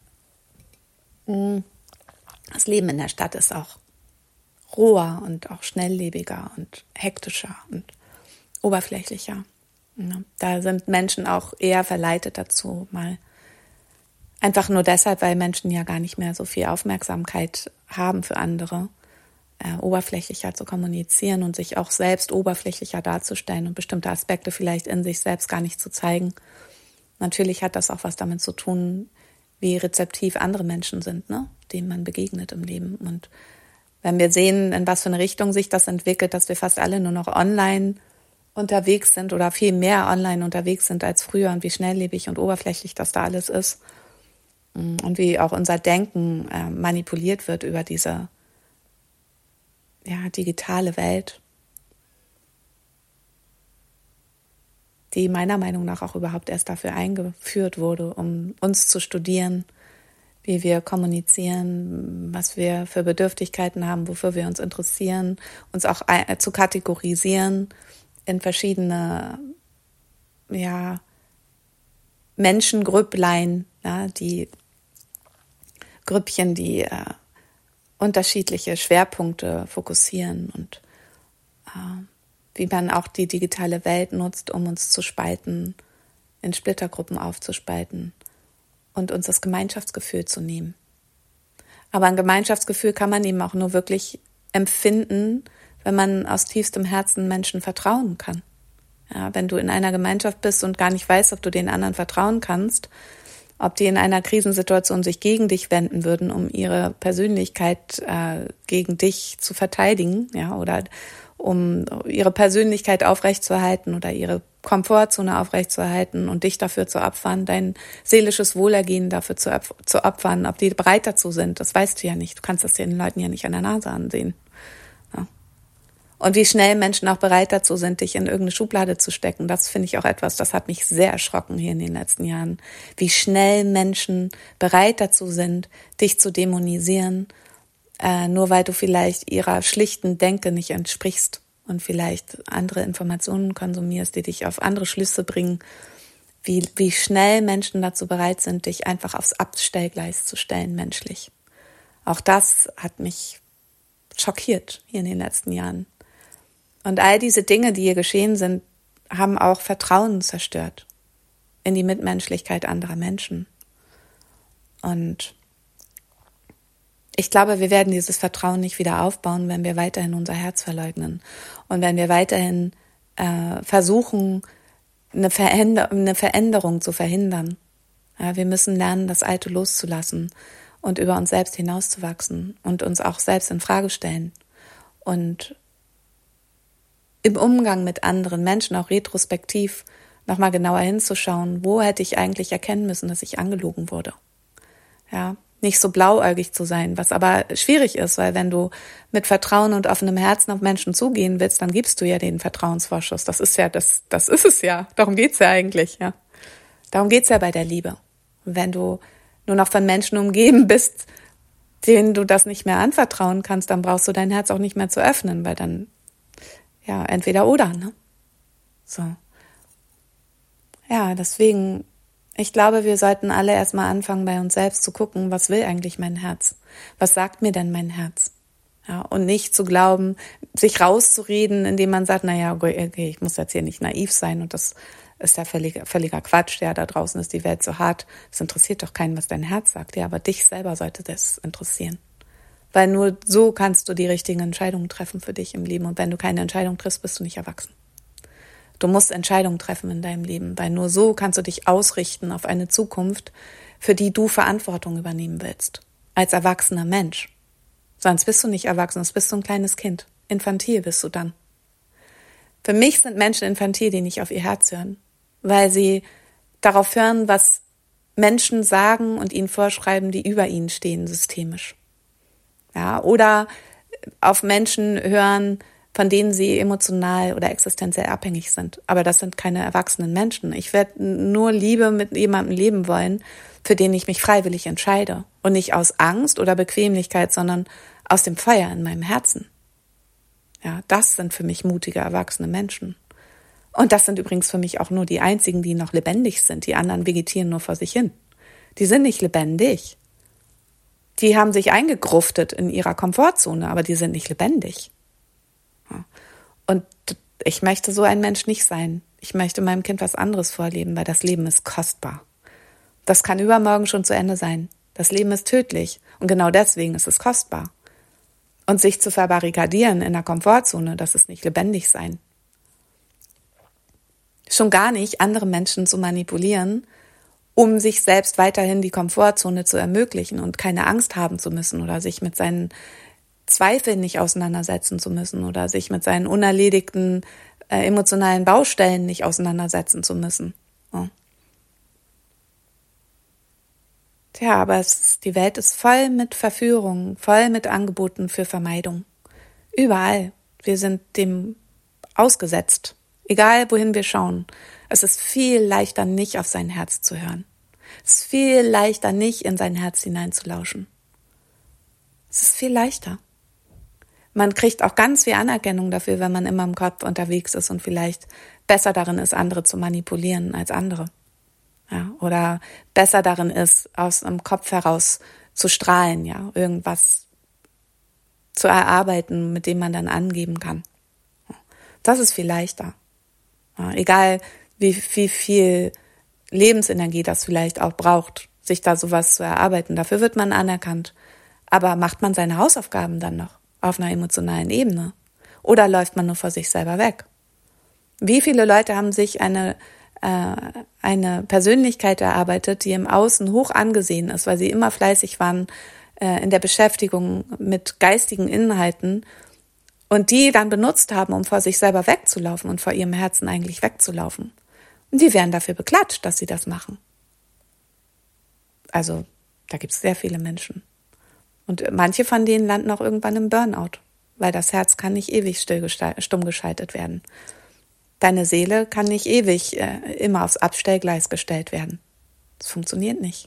Das Leben in der Stadt ist auch roher und auch schnelllebiger und hektischer und oberflächlicher. Ja, da sind Menschen auch eher verleitet dazu, mal einfach nur deshalb, weil Menschen ja gar nicht mehr so viel Aufmerksamkeit haben für andere, äh, oberflächlicher zu kommunizieren und sich auch selbst oberflächlicher darzustellen und bestimmte Aspekte vielleicht in sich selbst gar nicht zu zeigen. Natürlich hat das auch was damit zu tun, wie rezeptiv andere Menschen sind, ne, denen man begegnet im Leben. Und wenn wir sehen, in was für eine Richtung sich das entwickelt, dass wir fast alle nur noch online unterwegs sind oder viel mehr online unterwegs sind als früher und wie schnelllebig und oberflächlich das da alles ist und wie auch unser Denken äh, manipuliert wird über diese ja, digitale Welt, die meiner Meinung nach auch überhaupt erst dafür eingeführt wurde, um uns zu studieren, wie wir kommunizieren, was wir für Bedürftigkeiten haben, wofür wir uns interessieren, uns auch zu kategorisieren in verschiedene ja, Menschengrüpplein, ja, die Grüppchen, die äh, unterschiedliche Schwerpunkte fokussieren und äh, wie man auch die digitale Welt nutzt, um uns zu spalten, in Splittergruppen aufzuspalten und uns das Gemeinschaftsgefühl zu nehmen. Aber ein Gemeinschaftsgefühl kann man eben auch nur wirklich empfinden, wenn man aus tiefstem Herzen Menschen vertrauen kann. Ja, wenn du in einer Gemeinschaft bist und gar nicht weißt, ob du den anderen vertrauen kannst, ob die in einer Krisensituation sich gegen dich wenden würden, um ihre Persönlichkeit äh, gegen dich zu verteidigen, ja, oder um ihre Persönlichkeit aufrechtzuerhalten oder ihre Komfortzone aufrechtzuerhalten und dich dafür zu opfern, dein seelisches Wohlergehen dafür zu, zu opfern, ob die bereit dazu sind, das weißt du ja nicht. Du kannst das den Leuten ja nicht an der Nase ansehen. Ja. Und wie schnell Menschen auch bereit dazu sind, dich in irgendeine Schublade zu stecken, das finde ich auch etwas, das hat mich sehr erschrocken hier in den letzten Jahren. Wie schnell Menschen bereit dazu sind, dich zu dämonisieren, äh, nur weil du vielleicht ihrer schlichten Denke nicht entsprichst und vielleicht andere Informationen konsumierst, die dich auf andere Schlüsse bringen, wie, wie schnell Menschen dazu bereit sind, dich einfach aufs Abstellgleis zu stellen, menschlich. Auch das hat mich schockiert hier in den letzten Jahren. Und all diese Dinge, die hier geschehen sind, haben auch Vertrauen zerstört in die Mitmenschlichkeit anderer Menschen. Und ich glaube, wir werden dieses Vertrauen nicht wieder aufbauen, wenn wir weiterhin unser Herz verleugnen und wenn wir weiterhin äh, versuchen, eine, Veränder- eine Veränderung zu verhindern. Ja, wir müssen lernen, das Alte loszulassen und über uns selbst hinauszuwachsen und uns auch selbst in Frage stellen. Und im Umgang mit anderen Menschen auch retrospektiv nochmal genauer hinzuschauen, wo hätte ich eigentlich erkennen müssen, dass ich angelogen wurde. Ja, nicht so blauäugig zu sein, was aber schwierig ist, weil wenn du mit Vertrauen und offenem Herzen auf Menschen zugehen willst, dann gibst du ja den Vertrauensvorschuss. Das ist ja, das, das ist es ja. Darum geht's ja eigentlich, ja. Darum geht's ja bei der Liebe. Und wenn du nur noch von Menschen umgeben bist, denen du das nicht mehr anvertrauen kannst, dann brauchst du dein Herz auch nicht mehr zu öffnen, weil dann, ja, entweder oder, ne? So. Ja, deswegen, ich glaube, wir sollten alle erstmal anfangen, bei uns selbst zu gucken, was will eigentlich mein Herz? Was sagt mir denn mein Herz? Ja, und nicht zu glauben, sich rauszureden, indem man sagt, naja, okay, ich muss jetzt hier nicht naiv sein und das ist ja völliger, völliger Quatsch, ja, da draußen ist die Welt so hart. Es interessiert doch keinen, was dein Herz sagt, ja, aber dich selber sollte das interessieren. Weil nur so kannst du die richtigen Entscheidungen treffen für dich im Leben. Und wenn du keine Entscheidung triffst, bist du nicht erwachsen. Du musst Entscheidungen treffen in deinem Leben, weil nur so kannst du dich ausrichten auf eine Zukunft, für die du Verantwortung übernehmen willst. Als erwachsener Mensch. Sonst bist du nicht erwachsen, sonst bist du ein kleines Kind. Infantil bist du dann. Für mich sind Menschen infantil, die nicht auf ihr Herz hören, weil sie darauf hören, was Menschen sagen und ihnen vorschreiben, die über ihnen stehen, systemisch. Ja, oder auf Menschen hören, von denen sie emotional oder existenziell abhängig sind. Aber das sind keine erwachsenen Menschen. Ich werde nur Liebe mit jemandem leben wollen, für den ich mich freiwillig entscheide. Und nicht aus Angst oder Bequemlichkeit, sondern aus dem Feuer in meinem Herzen. Ja, das sind für mich mutige, erwachsene Menschen. Und das sind übrigens für mich auch nur die einzigen, die noch lebendig sind. Die anderen vegetieren nur vor sich hin. Die sind nicht lebendig. Die haben sich eingegruftet in ihrer Komfortzone, aber die sind nicht lebendig. Und ich möchte so ein Mensch nicht sein. ich möchte meinem Kind was anderes vorleben, weil das Leben ist kostbar. Das kann übermorgen schon zu Ende sein. Das Leben ist tödlich und genau deswegen ist es kostbar. Und sich zu verbarrikadieren in der Komfortzone, das ist nicht lebendig sein. Schon gar nicht andere Menschen zu manipulieren, um sich selbst weiterhin die Komfortzone zu ermöglichen und keine Angst haben zu müssen oder sich mit seinen Zweifeln nicht auseinandersetzen zu müssen oder sich mit seinen unerledigten äh, emotionalen Baustellen nicht auseinandersetzen zu müssen. Ja. Tja, aber es ist, die Welt ist voll mit Verführungen, voll mit Angeboten für Vermeidung. Überall. Wir sind dem ausgesetzt. Egal, wohin wir schauen. Es ist viel leichter, nicht auf sein Herz zu hören. Es ist viel leichter, nicht in sein Herz hineinzulauschen. Es ist viel leichter. Man kriegt auch ganz viel Anerkennung dafür, wenn man immer im Kopf unterwegs ist und vielleicht besser darin ist, andere zu manipulieren als andere. Ja, oder besser darin ist, aus dem Kopf heraus zu strahlen, ja, irgendwas zu erarbeiten, mit dem man dann angeben kann. Das ist viel leichter. Ja, egal, wie, wie viel Lebensenergie das vielleicht auch braucht, sich da sowas zu erarbeiten. Dafür wird man anerkannt. Aber macht man seine Hausaufgaben dann noch auf einer emotionalen Ebene? Oder läuft man nur vor sich selber weg? Wie viele Leute haben sich eine eine Persönlichkeit erarbeitet, die im Außen hoch angesehen ist, weil sie immer fleißig waren äh, in der Beschäftigung mit geistigen Inhalten und die dann benutzt haben, um vor sich selber wegzulaufen und vor ihrem Herzen eigentlich wegzulaufen. Und die werden dafür beklatscht, dass sie das machen. Also da gibt es sehr viele Menschen. Und manche von denen landen auch irgendwann im Burnout, weil das Herz kann nicht ewig still gesta- stumm geschaltet werden. Deine Seele kann nicht ewig äh, immer aufs Abstellgleis gestellt werden. Das funktioniert nicht.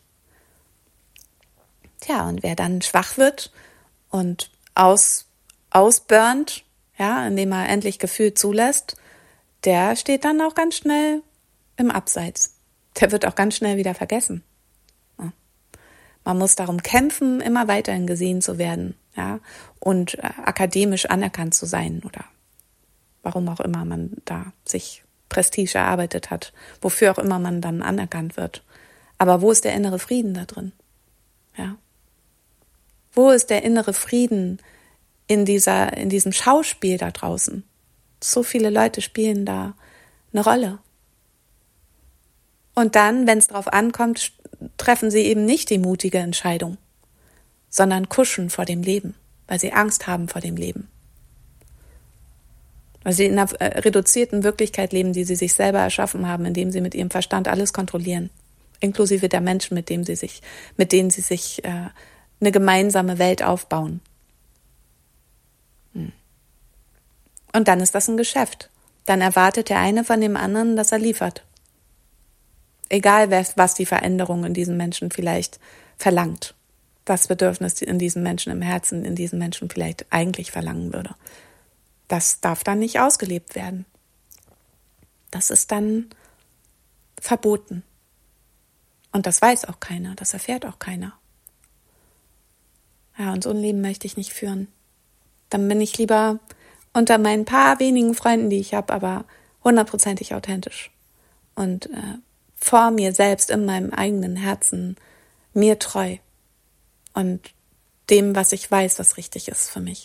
Tja, und wer dann schwach wird und aus, ausburnt, ja, indem er endlich Gefühl zulässt, der steht dann auch ganz schnell im Abseits. Der wird auch ganz schnell wieder vergessen. Ja. Man muss darum kämpfen, immer weiterhin gesehen zu werden, ja, und äh, akademisch anerkannt zu sein oder warum auch immer man da sich Prestige erarbeitet hat, wofür auch immer man dann anerkannt wird. Aber wo ist der innere Frieden da drin? Ja. Wo ist der innere Frieden in dieser, in diesem Schauspiel da draußen? So viele Leute spielen da eine Rolle. Und dann, wenn es drauf ankommt, treffen sie eben nicht die mutige Entscheidung, sondern kuschen vor dem Leben, weil sie Angst haben vor dem Leben. Weil sie in einer reduzierten Wirklichkeit leben, die sie sich selber erschaffen haben, indem sie mit ihrem Verstand alles kontrollieren, inklusive der Menschen, mit denen sie sich, mit denen sie sich äh, eine gemeinsame Welt aufbauen. Hm. Und dann ist das ein Geschäft. Dann erwartet der eine von dem anderen, dass er liefert. Egal, was die Veränderung in diesen Menschen vielleicht verlangt, das Bedürfnis in diesen Menschen im Herzen, in diesen Menschen vielleicht eigentlich verlangen würde. Das darf dann nicht ausgelebt werden. Das ist dann verboten. Und das weiß auch keiner, das erfährt auch keiner. Ja, und so ein Leben möchte ich nicht führen. Dann bin ich lieber unter meinen paar wenigen Freunden, die ich habe, aber hundertprozentig authentisch. Und äh, vor mir selbst, in meinem eigenen Herzen, mir treu. Und dem, was ich weiß, was richtig ist für mich.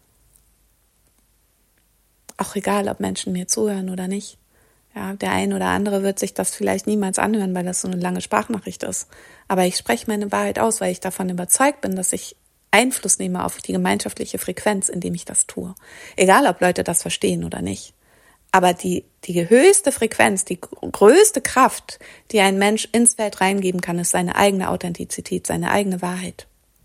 Auch egal, ob Menschen mir zuhören oder nicht. Ja, der ein oder andere wird sich das vielleicht niemals anhören, weil das so eine lange Sprachnachricht ist. Aber ich spreche meine Wahrheit aus, weil ich davon überzeugt bin, dass ich Einfluss nehme auf die gemeinschaftliche Frequenz, indem ich das tue. Egal, ob Leute das verstehen oder nicht. Aber die, die höchste Frequenz, die größte Kraft, die ein Mensch ins Feld reingeben kann, ist seine eigene Authentizität, seine eigene Wahrheit.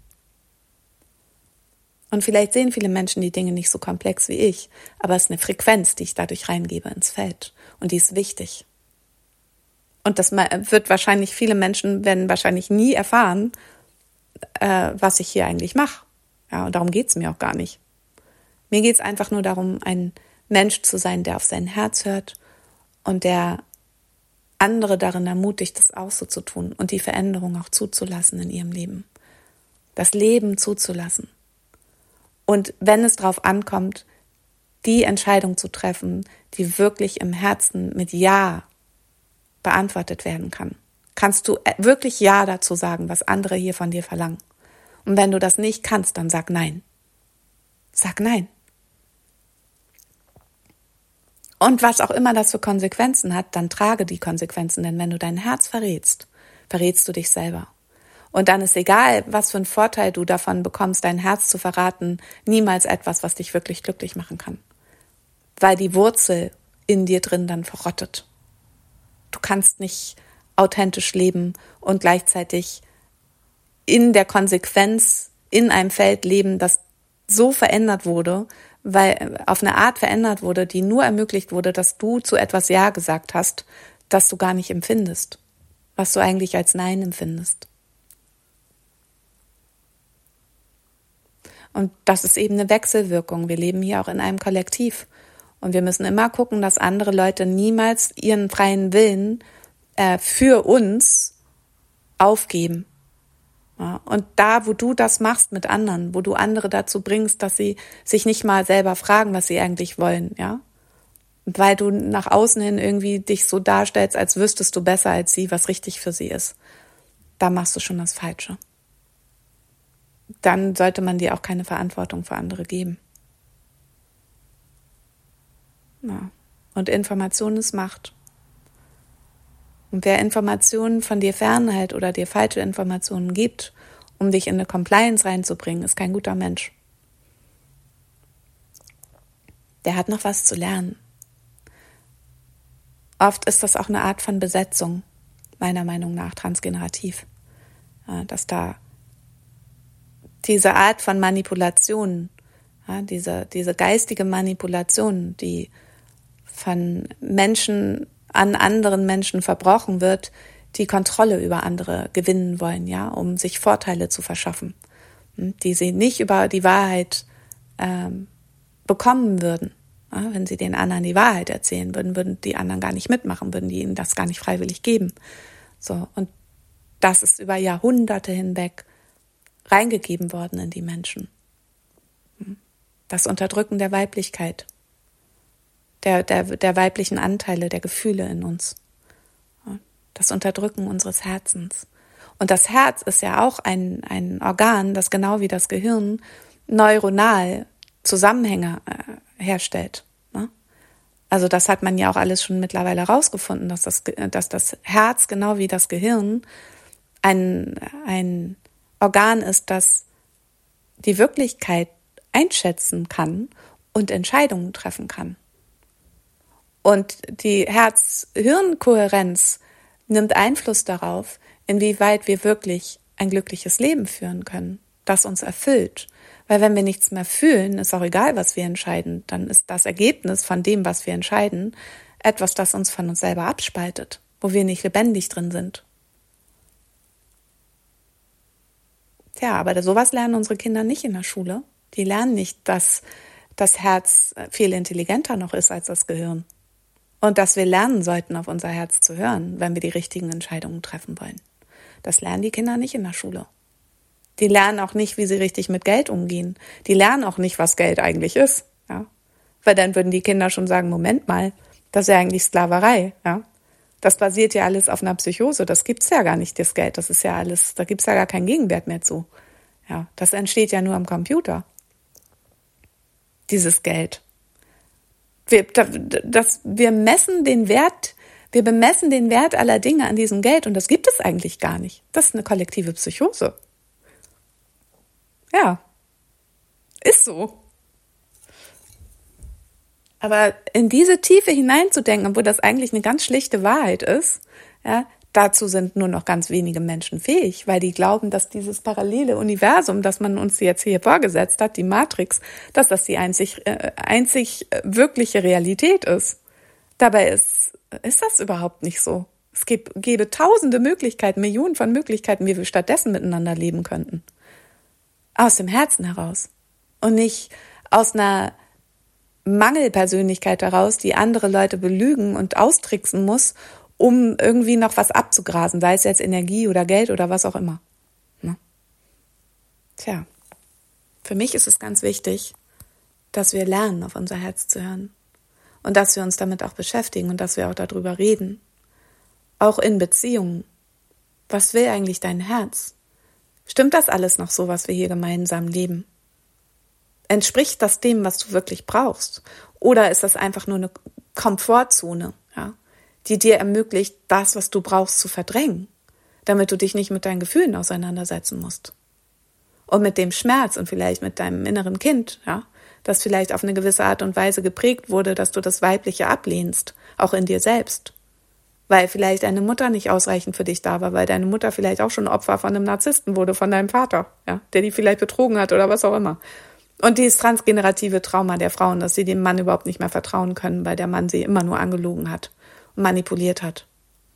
Und vielleicht sehen viele Menschen die Dinge nicht so komplex wie ich, aber es ist eine Frequenz, die ich dadurch reingebe ins Feld. Und die ist wichtig. Und das wird wahrscheinlich, viele Menschen werden wahrscheinlich nie erfahren, äh, was ich hier eigentlich mache. Ja, und darum geht es mir auch gar nicht. Mir geht es einfach nur darum, ein Mensch zu sein, der auf sein Herz hört und der andere darin ermutigt, das auch so zu tun und die Veränderung auch zuzulassen in ihrem Leben. Das Leben zuzulassen. Und wenn es drauf ankommt, die Entscheidung zu treffen, die wirklich im Herzen mit Ja beantwortet werden kann. Kannst du wirklich Ja dazu sagen, was andere hier von dir verlangen? Und wenn du das nicht kannst, dann sag Nein. Sag Nein. Und was auch immer das für Konsequenzen hat, dann trage die Konsequenzen, denn wenn du dein Herz verrätst, verrätst du dich selber. Und dann ist egal, was für einen Vorteil du davon bekommst, dein Herz zu verraten, niemals etwas, was dich wirklich glücklich machen kann. Weil die Wurzel in dir drin dann verrottet. Du kannst nicht authentisch leben und gleichzeitig in der Konsequenz in einem Feld leben, das so verändert wurde, weil auf eine Art verändert wurde, die nur ermöglicht wurde, dass du zu etwas Ja gesagt hast, das du gar nicht empfindest, was du eigentlich als Nein empfindest. Und das ist eben eine Wechselwirkung. Wir leben hier auch in einem Kollektiv. Und wir müssen immer gucken, dass andere Leute niemals ihren freien Willen äh, für uns aufgeben. Ja, und da, wo du das machst mit anderen, wo du andere dazu bringst, dass sie sich nicht mal selber fragen, was sie eigentlich wollen, ja, weil du nach außen hin irgendwie dich so darstellst, als wüsstest du besser als sie, was richtig für sie ist, da machst du schon das Falsche. Dann sollte man dir auch keine Verantwortung für andere geben. Ja. Und Information ist Macht. Und wer Informationen von dir fernhält oder dir falsche Informationen gibt, um dich in eine Compliance reinzubringen, ist kein guter Mensch. Der hat noch was zu lernen. Oft ist das auch eine Art von Besetzung, meiner Meinung nach, transgenerativ. Ja, dass da diese Art von Manipulation, ja, diese, diese geistige Manipulation, die von Menschen an anderen Menschen verbrochen wird, die Kontrolle über andere gewinnen wollen, ja, um sich Vorteile zu verschaffen, die sie nicht über die Wahrheit ähm, bekommen würden. Ja, wenn sie den anderen die Wahrheit erzählen würden, würden die anderen gar nicht mitmachen, würden die ihnen das gar nicht freiwillig geben. So, und das ist über Jahrhunderte hinweg reingegeben worden in die Menschen. Das Unterdrücken der Weiblichkeit, der, der, der weiblichen Anteile, der Gefühle in uns. Das Unterdrücken unseres Herzens. Und das Herz ist ja auch ein, ein Organ, das genau wie das Gehirn neuronal Zusammenhänge äh, herstellt. Ne? Also das hat man ja auch alles schon mittlerweile herausgefunden, dass das, dass das Herz genau wie das Gehirn ein, ein Organ ist, das die Wirklichkeit einschätzen kann und Entscheidungen treffen kann. Und die Herz-Hirn-Kohärenz nimmt Einfluss darauf, inwieweit wir wirklich ein glückliches Leben führen können, das uns erfüllt. Weil wenn wir nichts mehr fühlen, ist auch egal, was wir entscheiden, dann ist das Ergebnis von dem, was wir entscheiden, etwas, das uns von uns selber abspaltet, wo wir nicht lebendig drin sind. Tja, aber sowas lernen unsere Kinder nicht in der Schule. Die lernen nicht, dass das Herz viel intelligenter noch ist als das Gehirn. Und dass wir lernen sollten, auf unser Herz zu hören, wenn wir die richtigen Entscheidungen treffen wollen. Das lernen die Kinder nicht in der Schule. Die lernen auch nicht, wie sie richtig mit Geld umgehen. Die lernen auch nicht, was Geld eigentlich ist. Ja? Weil dann würden die Kinder schon sagen, Moment mal, das ist ja eigentlich Sklaverei. Ja? Das basiert ja alles auf einer Psychose. Das gibt's ja gar nicht, das Geld. Das ist ja alles, da gibt's ja gar keinen Gegenwert mehr zu. Ja, das entsteht ja nur am Computer. Dieses Geld. Wir, das, wir messen den Wert, wir bemessen den Wert aller Dinge an diesem Geld und das gibt es eigentlich gar nicht. Das ist eine kollektive Psychose. Ja, ist so. Aber in diese Tiefe hineinzudenken, obwohl das eigentlich eine ganz schlichte Wahrheit ist, ja, dazu sind nur noch ganz wenige Menschen fähig, weil die glauben, dass dieses parallele Universum, das man uns jetzt hier vorgesetzt hat, die Matrix, dass das die einzig, äh, einzig wirkliche Realität ist. Dabei ist, ist das überhaupt nicht so. Es gibt, gäbe tausende Möglichkeiten, Millionen von Möglichkeiten, wie wir stattdessen miteinander leben könnten. Aus dem Herzen heraus. Und nicht aus einer Mangelpersönlichkeit heraus, die andere Leute belügen und austricksen muss, um irgendwie noch was abzugrasen, sei es jetzt Energie oder Geld oder was auch immer. Ne? Tja, für mich ist es ganz wichtig, dass wir lernen, auf unser Herz zu hören. Und dass wir uns damit auch beschäftigen und dass wir auch darüber reden. Auch in Beziehungen. Was will eigentlich dein Herz? Stimmt das alles noch so, was wir hier gemeinsam leben? Entspricht das dem, was du wirklich brauchst? Oder ist das einfach nur eine Komfortzone, ja, die dir ermöglicht, das, was du brauchst, zu verdrängen, damit du dich nicht mit deinen Gefühlen auseinandersetzen musst? Und mit dem Schmerz und vielleicht mit deinem inneren Kind, ja, das vielleicht auf eine gewisse Art und Weise geprägt wurde, dass du das Weibliche ablehnst, auch in dir selbst. Weil vielleicht deine Mutter nicht ausreichend für dich da war, weil deine Mutter vielleicht auch schon Opfer von einem Narzissten wurde, von deinem Vater, ja, der die vielleicht betrogen hat oder was auch immer. Und dieses transgenerative Trauma der Frauen, dass sie dem Mann überhaupt nicht mehr vertrauen können, weil der Mann sie immer nur angelogen hat und manipuliert hat.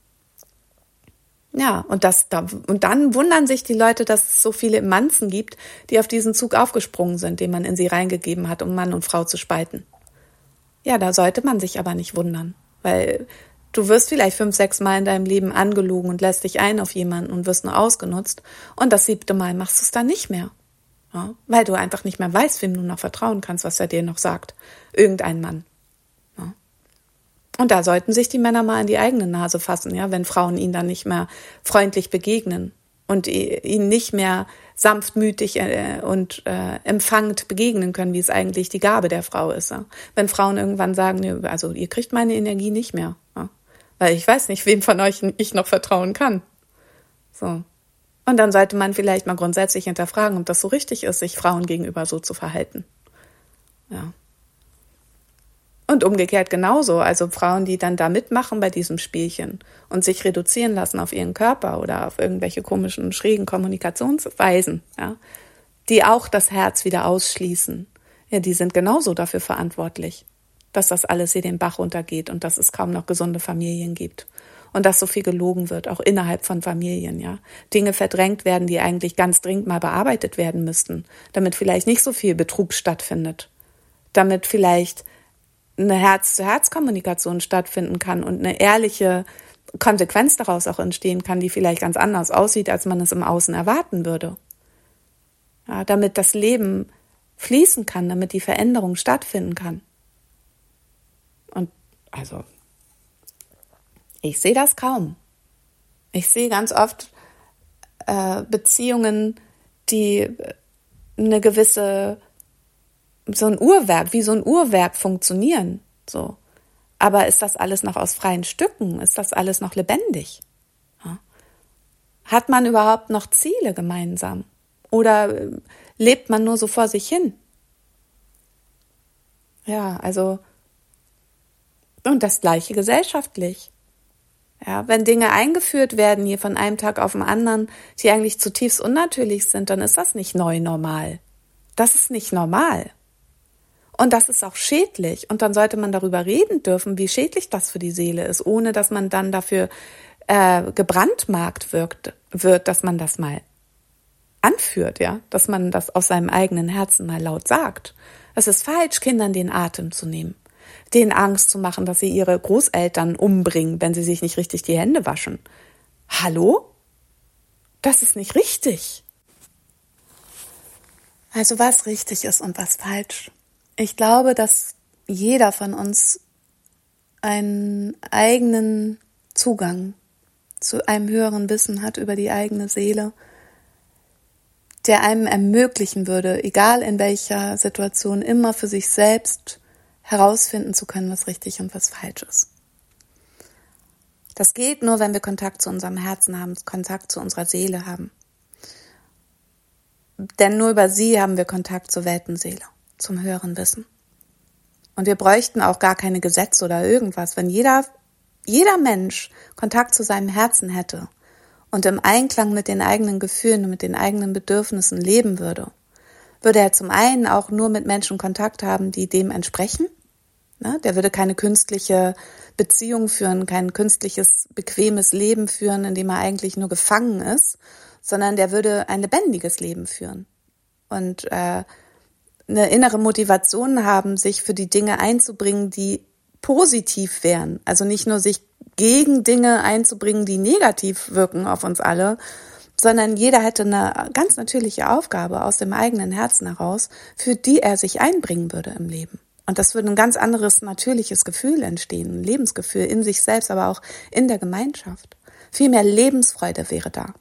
Ja, und das und dann wundern sich die Leute, dass es so viele Emanzen gibt, die auf diesen Zug aufgesprungen sind, den man in sie reingegeben hat, um Mann und Frau zu spalten. Ja, da sollte man sich aber nicht wundern, weil du wirst vielleicht fünf, sechs Mal in deinem Leben angelogen und lässt dich ein auf jemanden und wirst nur ausgenutzt und das siebte Mal machst du es dann nicht mehr. Ja, weil du einfach nicht mehr weißt, wem du noch vertrauen kannst, was er dir noch sagt. Irgendein Mann. Ja. Und da sollten sich die Männer mal an die eigene Nase fassen, ja, wenn Frauen ihnen dann nicht mehr freundlich begegnen und ihnen nicht mehr sanftmütig äh, und äh, empfangend begegnen können, wie es eigentlich die Gabe der Frau ist. Ja. Wenn Frauen irgendwann sagen, nee, also ihr kriegt meine Energie nicht mehr, ja, weil ich weiß nicht, wem von euch ich noch vertrauen kann. So. Und dann sollte man vielleicht mal grundsätzlich hinterfragen, ob das so richtig ist, sich Frauen gegenüber so zu verhalten. Ja. Und umgekehrt genauso, also Frauen, die dann da mitmachen bei diesem Spielchen und sich reduzieren lassen auf ihren Körper oder auf irgendwelche komischen, schrägen Kommunikationsweisen, ja, die auch das Herz wieder ausschließen, ja, die sind genauso dafür verantwortlich, dass das alles hier den Bach runtergeht und dass es kaum noch gesunde Familien gibt. Und dass so viel gelogen wird, auch innerhalb von Familien, ja. Dinge verdrängt werden, die eigentlich ganz dringend mal bearbeitet werden müssten, damit vielleicht nicht so viel Betrug stattfindet, damit vielleicht eine Herz-zu-Herz-Kommunikation stattfinden kann und eine ehrliche Konsequenz daraus auch entstehen kann, die vielleicht ganz anders aussieht, als man es im Außen erwarten würde. Ja, damit das Leben fließen kann, damit die Veränderung stattfinden kann. Und also ich sehe das kaum. Ich sehe ganz oft äh, Beziehungen, die eine gewisse, so ein Uhrwerk, wie so ein Uhrwerk funktionieren. So. Aber ist das alles noch aus freien Stücken? Ist das alles noch lebendig? Ja. Hat man überhaupt noch Ziele gemeinsam? Oder äh, lebt man nur so vor sich hin? Ja, also, und das Gleiche gesellschaftlich. Ja, wenn Dinge eingeführt werden hier von einem Tag auf den anderen, die eigentlich zutiefst unnatürlich sind, dann ist das nicht neu normal. Das ist nicht normal. Und das ist auch schädlich. Und dann sollte man darüber reden dürfen, wie schädlich das für die Seele ist, ohne dass man dann dafür äh, gebrandmarkt wirkt, wird, dass man das mal anführt, ja, dass man das aus seinem eigenen Herzen mal laut sagt. Es ist falsch, Kindern den Atem zu nehmen, denen Angst zu machen, dass sie ihre Großeltern umbringen, wenn sie sich nicht richtig die Hände waschen. Hallo? Das ist nicht richtig. Also was richtig ist und was falsch. Ich glaube, dass jeder von uns einen eigenen Zugang zu einem höheren Wissen hat über die eigene Seele, der einem ermöglichen würde, egal in welcher Situation, immer für sich selbst herausfinden zu können, was richtig und was falsch ist. Das geht nur, wenn wir Kontakt zu unserem Herzen haben, Kontakt zu unserer Seele haben. Denn nur über sie haben wir Kontakt zur Weltenseele, zum höheren Wissen. Und wir bräuchten auch gar keine Gesetze oder irgendwas. Wenn jeder, jeder Mensch Kontakt zu seinem Herzen hätte und im Einklang mit den eigenen Gefühlen und mit den eigenen Bedürfnissen leben würde, würde er zum einen auch nur mit Menschen Kontakt haben, die dem entsprechen. Ne? Der würde keine künstliche Beziehung führen, kein künstliches, bequemes Leben führen, in dem er eigentlich nur gefangen ist, sondern der würde ein lebendiges Leben führen und äh, eine innere Motivation haben, sich für die Dinge einzubringen, die positiv wären. Also nicht nur sich gegen Dinge einzubringen, die negativ wirken auf uns alle, sondern jeder hätte eine ganz natürliche Aufgabe aus dem eigenen Herzen heraus, für die er sich einbringen würde im Leben. Und das würde ein ganz anderes natürliches Gefühl entstehen, ein Lebensgefühl in sich selbst, aber auch in der Gemeinschaft. Viel mehr Lebensfreude wäre da.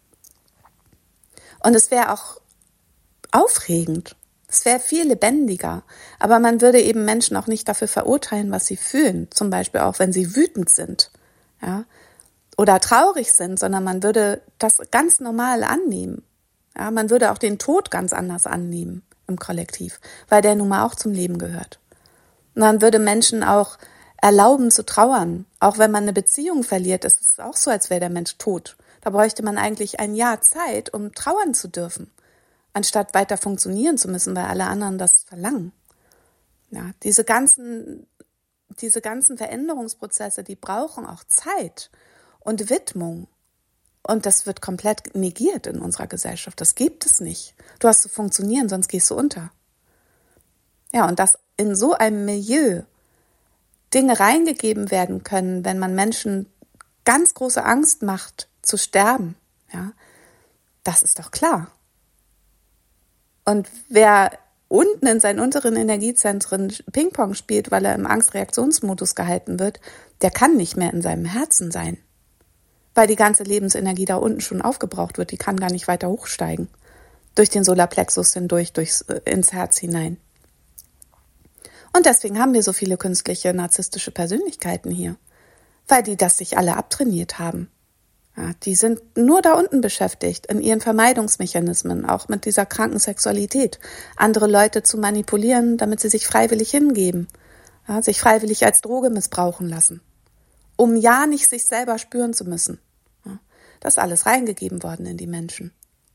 Und es wäre auch aufregend. Es wäre viel lebendiger. Aber man würde eben Menschen auch nicht dafür verurteilen, was sie fühlen. Zum Beispiel auch, wenn sie wütend sind, ja, oder traurig sind, sondern man würde das ganz normal annehmen. Ja, man würde auch den Tod ganz anders annehmen im Kollektiv, weil der nun mal auch zum Leben gehört. Und man würde Menschen auch erlauben zu trauern. Auch wenn man eine Beziehung verliert, ist es auch so, als wäre der Mensch tot. Da bräuchte man eigentlich ein Jahr Zeit, um trauern zu dürfen, anstatt weiter funktionieren zu müssen, weil alle anderen das verlangen. Ja, diese ganzen, diese ganzen Veränderungsprozesse, die brauchen auch Zeit und Widmung. Und das wird komplett negiert in unserer Gesellschaft. Das gibt es nicht. Du hast zu funktionieren, sonst gehst du unter. Ja, und dass in so einem Milieu Dinge reingegeben werden können, wenn man Menschen ganz große Angst macht, zu sterben, ja, das ist doch klar. Und wer unten in seinen unteren Energiezentren Ping-Pong spielt, weil er im Angstreaktionsmodus gehalten wird, der kann nicht mehr in seinem Herzen sein. Weil die ganze Lebensenergie da unten schon aufgebraucht wird, die kann gar nicht weiter hochsteigen. Durch den Solarplexus hindurch, durchs, ins Herz hinein. Und deswegen haben wir so viele künstliche narzisstische Persönlichkeiten hier. Weil die das sich alle abtrainiert haben. Ja, die sind nur da unten beschäftigt, in ihren Vermeidungsmechanismen, auch mit dieser kranken Sexualität. Andere Leute zu manipulieren, damit sie sich freiwillig hingeben. Ja, sich freiwillig als Droge missbrauchen lassen. Um ja nicht sich selber spüren zu müssen. Ja, das ist alles reingegeben worden in die Menschen.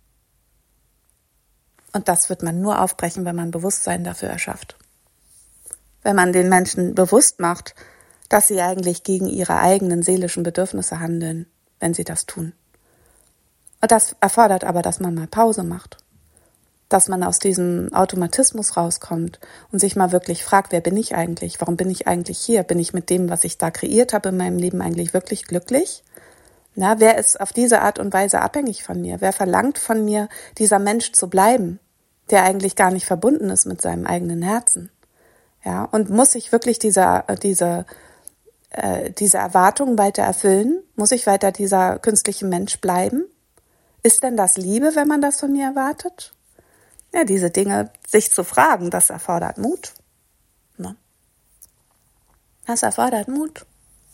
Und das wird man nur aufbrechen, wenn man Bewusstsein dafür erschafft. Wenn man den Menschen bewusst macht, dass sie eigentlich gegen ihre eigenen seelischen Bedürfnisse handeln, wenn sie das tun. Und das erfordert aber, dass man mal Pause macht. Dass man aus diesem Automatismus rauskommt und sich mal wirklich fragt, wer bin ich eigentlich? Warum bin ich eigentlich hier? Bin ich mit dem, was ich da kreiert habe in meinem Leben, eigentlich wirklich glücklich? Na, wer ist auf diese Art und Weise abhängig von mir? Wer verlangt von mir, dieser Mensch zu bleiben, der eigentlich gar nicht verbunden ist mit seinem eigenen Herzen? Ja, und muss ich wirklich diese, diese, äh, diese Erwartungen weiter erfüllen? Muss ich weiter dieser künstliche Mensch bleiben? Ist denn das Liebe, wenn man das von mir erwartet? Ja, diese Dinge sich zu fragen, das erfordert Mut. Ne? Das erfordert Mut.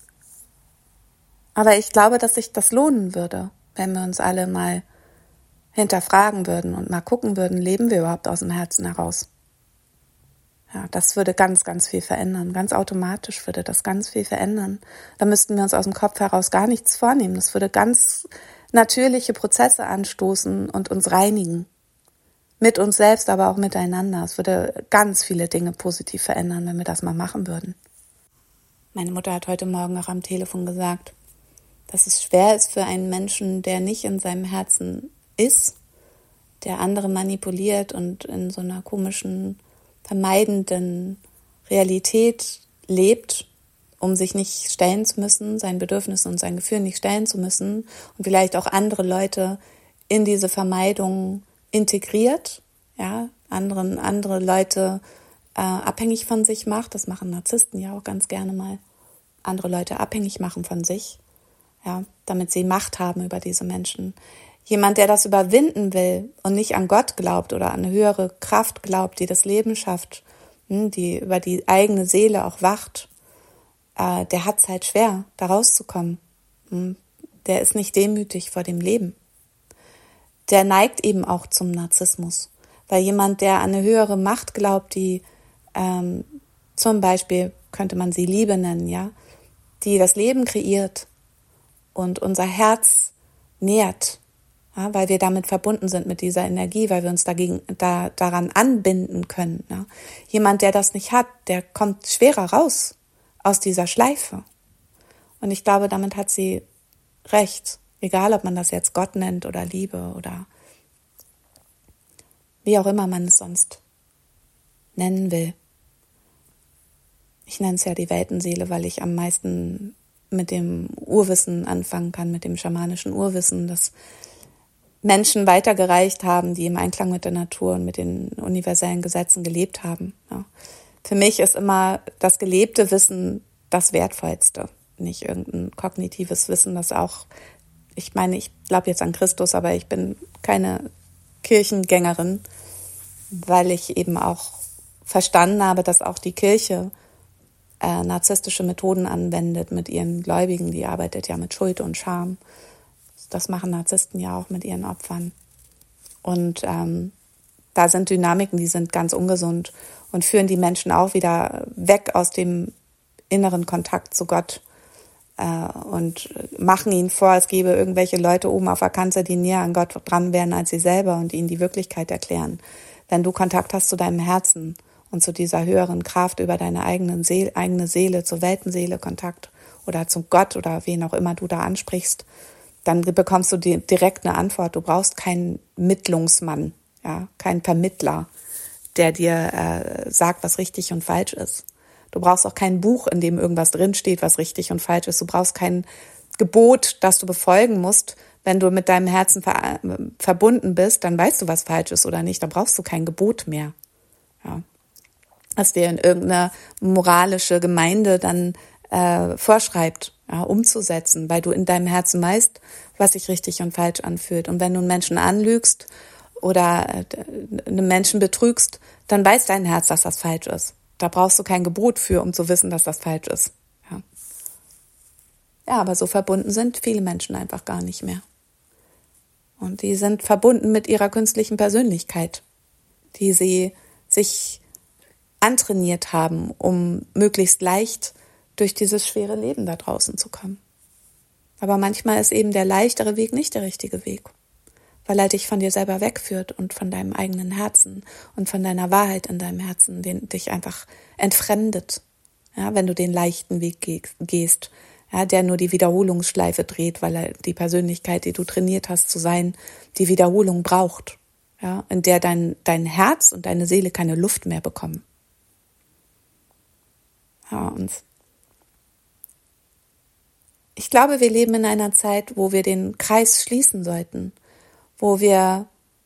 Aber ich glaube, dass sich das lohnen würde, wenn wir uns alle mal hinterfragen würden und mal gucken würden, leben wir überhaupt aus dem Herzen heraus? Ja, das würde ganz, ganz viel verändern. Ganz automatisch würde das ganz viel verändern. Da müssten wir uns aus dem Kopf heraus gar nichts vornehmen. Das würde ganz natürliche Prozesse anstoßen und uns reinigen. Mit uns selbst, aber auch miteinander. Es würde ganz viele Dinge positiv verändern, wenn wir das mal machen würden. Meine Mutter hat heute Morgen noch am Telefon gesagt, dass es schwer ist für einen Menschen, der nicht in seinem Herzen ist, der andere manipuliert und in so einer komischen, vermeidenden Realität lebt, um sich nicht stellen zu müssen, seinen Bedürfnissen und seinen Gefühlen nicht stellen zu müssen und vielleicht auch andere Leute in diese Vermeidung integriert, ja, anderen, andere Leute äh, abhängig von sich macht. Das machen Narzissten ja auch ganz gerne mal. Andere Leute abhängig machen von sich, ja, damit sie Macht haben über diese Menschen. Jemand, der das überwinden will und nicht an Gott glaubt oder an eine höhere Kraft glaubt, die das Leben schafft, die über die eigene Seele auch wacht, äh, der hat es halt schwer, da rauszukommen. Der ist nicht demütig vor dem Leben. Der neigt eben auch zum Narzissmus. Weil jemand, der an eine höhere Macht glaubt, die ähm, zum Beispiel, könnte man sie Liebe nennen, ja, die das Leben kreiert und unser Herz nährt, ja, weil wir damit verbunden sind mit dieser Energie, weil wir uns dagegen da, daran anbinden können. Ja. Jemand, der das nicht hat, der kommt schwerer raus aus dieser Schleife. Und ich glaube, damit hat sie recht. Egal, ob man das jetzt Gott nennt oder Liebe oder wie auch immer man es sonst nennen will. Ich nenne es ja die Weltenseele, weil ich am meisten mit dem Urwissen anfangen kann, mit dem schamanischen Urwissen, das Menschen weitergereicht haben, die im Einklang mit der Natur und mit den universellen Gesetzen gelebt haben. Ja. Für mich ist immer das gelebte Wissen das Wertvollste, nicht irgendein kognitives Wissen, das auch, ich meine, ich glaube jetzt an Christus, aber ich bin keine Kirchengängerin, weil ich eben auch verstanden habe, dass auch die Kirche äh, narzisstische Methoden anwendet mit ihren Gläubigen. Die arbeitet ja mit Schuld und Scham. Das machen Narzissten ja auch mit ihren Opfern. Und ähm, da sind Dynamiken, die sind ganz ungesund und führen die Menschen auch wieder weg aus dem inneren Kontakt zu Gott äh, und machen ihnen vor, es gäbe irgendwelche Leute oben auf der Kanzel, die näher an Gott dran wären als sie selber und ihnen die Wirklichkeit erklären. Wenn du Kontakt hast zu deinem Herzen und zu dieser höheren Kraft über deine eigenen Seele, eigene Seele, zur Weltenseele Kontakt oder zu Gott oder wen auch immer du da ansprichst, dann bekommst du die, direkt eine Antwort. Du brauchst keinen Mittlungsmann, ja, keinen Vermittler, der dir äh, sagt, was richtig und falsch ist. Du brauchst auch kein Buch, in dem irgendwas drinsteht, was richtig und falsch ist. Du brauchst kein Gebot, das du befolgen musst. Wenn du mit deinem Herzen ver- verbunden bist, dann weißt du, was falsch ist oder nicht. Da brauchst du kein Gebot mehr. Ja. Was dir in irgendeine moralische Gemeinde dann äh, vorschreibt, ja, umzusetzen, weil du in deinem Herzen weißt, was sich richtig und falsch anfühlt. Und wenn du einen Menschen anlügst oder äh, einen Menschen betrügst, dann weiß dein Herz, dass das falsch ist. Da brauchst du kein Gebot für, um zu wissen, dass das falsch ist. Ja, ja, aber so verbunden sind viele Menschen einfach gar nicht mehr. Und die sind verbunden mit ihrer künstlichen Persönlichkeit, die sie sich antrainiert haben, um möglichst leicht durch dieses schwere Leben da draußen zu kommen. Aber manchmal ist eben der leichtere Weg nicht der richtige Weg, weil er dich von dir selber wegführt und von deinem eigenen Herzen und von deiner Wahrheit in deinem Herzen, den dich einfach entfremdet, ja, wenn du den leichten Weg gehst, ja, der nur die Wiederholungsschleife dreht, weil er die Persönlichkeit, die du trainiert hast zu sein, die Wiederholung braucht, ja, in der dein, dein Herz und deine Seele keine Luft mehr bekommen. Ja, und ich glaube, wir leben in einer Zeit, wo wir den Kreis schließen sollten, wo wir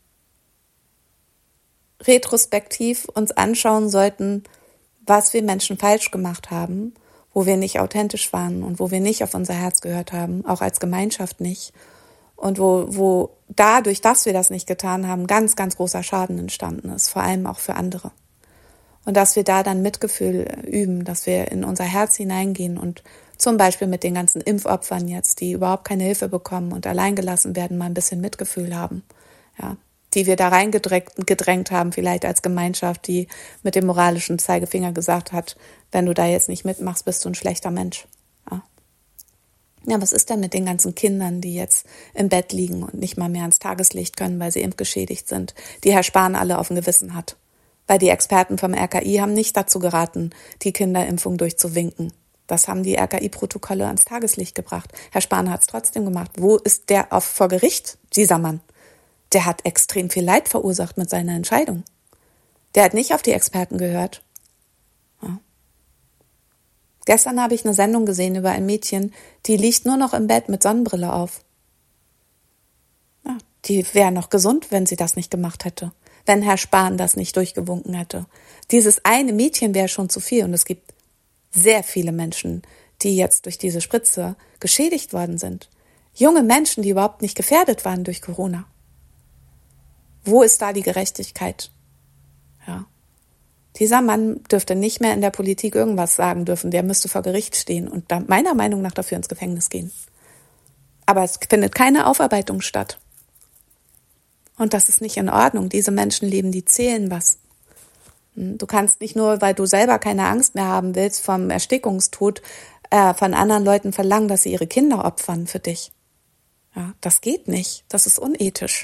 retrospektiv uns anschauen sollten, was wir Menschen falsch gemacht haben, wo wir nicht authentisch waren und wo wir nicht auf unser Herz gehört haben, auch als Gemeinschaft nicht. Und wo, wo dadurch, dass wir das nicht getan haben, ganz, ganz großer Schaden entstanden ist, vor allem auch für andere. Und dass wir da dann Mitgefühl üben, dass wir in unser Herz hineingehen und zum Beispiel mit den ganzen Impfopfern jetzt, die überhaupt keine Hilfe bekommen und alleingelassen werden, mal ein bisschen Mitgefühl haben, ja, die wir da reingedrängt gedrängt haben, vielleicht als Gemeinschaft, die mit dem moralischen Zeigefinger gesagt hat, wenn du da jetzt nicht mitmachst, bist du ein schlechter Mensch. Ja, ja, was ist denn mit den ganzen Kindern, die jetzt im Bett liegen und nicht mal mehr ans Tageslicht können, weil sie impfgeschädigt sind, die Herr Spahn alle auf dem Gewissen hat? Weil die Experten vom R K I haben nicht dazu geraten, die Kinderimpfung durchzuwinken. Das haben die R K I-Protokolle ans Tageslicht gebracht. Herr Spahn hat es trotzdem gemacht. Wo ist der auf vor Gericht, dieser Mann? Der hat extrem viel Leid verursacht mit seiner Entscheidung. Der hat nicht auf die Experten gehört. Ja. Gestern habe ich eine Sendung gesehen über ein Mädchen, die liegt nur noch im Bett mit Sonnenbrille auf. Ja, die wäre noch gesund, wenn sie das nicht gemacht hätte. Wenn Herr Spahn das nicht durchgewunken hätte. Dieses eine Mädchen wäre schon zu viel und es gibt sehr viele Menschen, die jetzt durch diese Spritze geschädigt worden sind. Junge Menschen, die überhaupt nicht gefährdet waren durch Corona. Wo ist da die Gerechtigkeit? Ja. Dieser Mann dürfte nicht mehr in der Politik irgendwas sagen dürfen. Der müsste vor Gericht stehen und da meiner Meinung nach dafür ins Gefängnis gehen. Aber es findet keine Aufarbeitung statt. Und das ist nicht in Ordnung. Diese Menschenleben, die zählen was. Du kannst nicht nur, weil du selber keine Angst mehr haben willst vom Erstickungstod, äh, von anderen Leuten verlangen, dass sie ihre Kinder opfern für dich. Ja, das geht nicht. Das ist unethisch.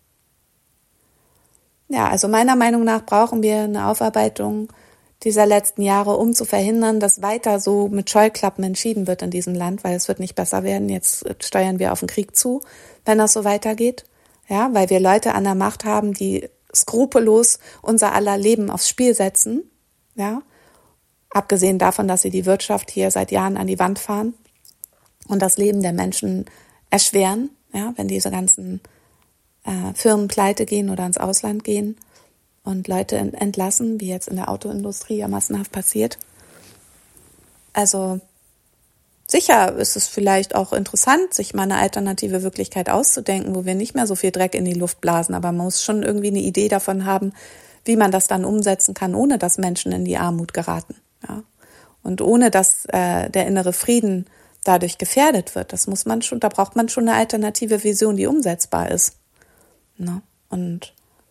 Ja, also meiner Meinung nach brauchen wir eine Aufarbeitung dieser letzten Jahre, um zu verhindern, dass weiter so mit Scheuklappen entschieden wird in diesem Land, weil es wird nicht besser werden. Jetzt steuern wir auf den Krieg zu, wenn das so weitergeht. Ja, weil wir Leute an der Macht haben, die skrupellos unser aller Leben aufs Spiel setzen. Ja, abgesehen davon, dass sie die Wirtschaft hier seit Jahren an die Wand fahren und das Leben der Menschen erschweren. Ja, wenn diese ganzen äh, Firmen pleite gehen oder ins Ausland gehen und Leute entlassen, wie jetzt in der Autoindustrie ja massenhaft passiert. Also sicher ist es vielleicht auch interessant, sich mal eine alternative Wirklichkeit auszudenken, wo wir nicht mehr so viel Dreck in die Luft blasen, aber man muss schon irgendwie eine Idee davon haben, wie man das dann umsetzen kann, ohne dass Menschen in die Armut geraten. Ja? Und ohne dass äh, der innere Frieden dadurch gefährdet wird. Das muss man schon, da braucht man schon eine alternative Vision, die umsetzbar ist. Ne? Und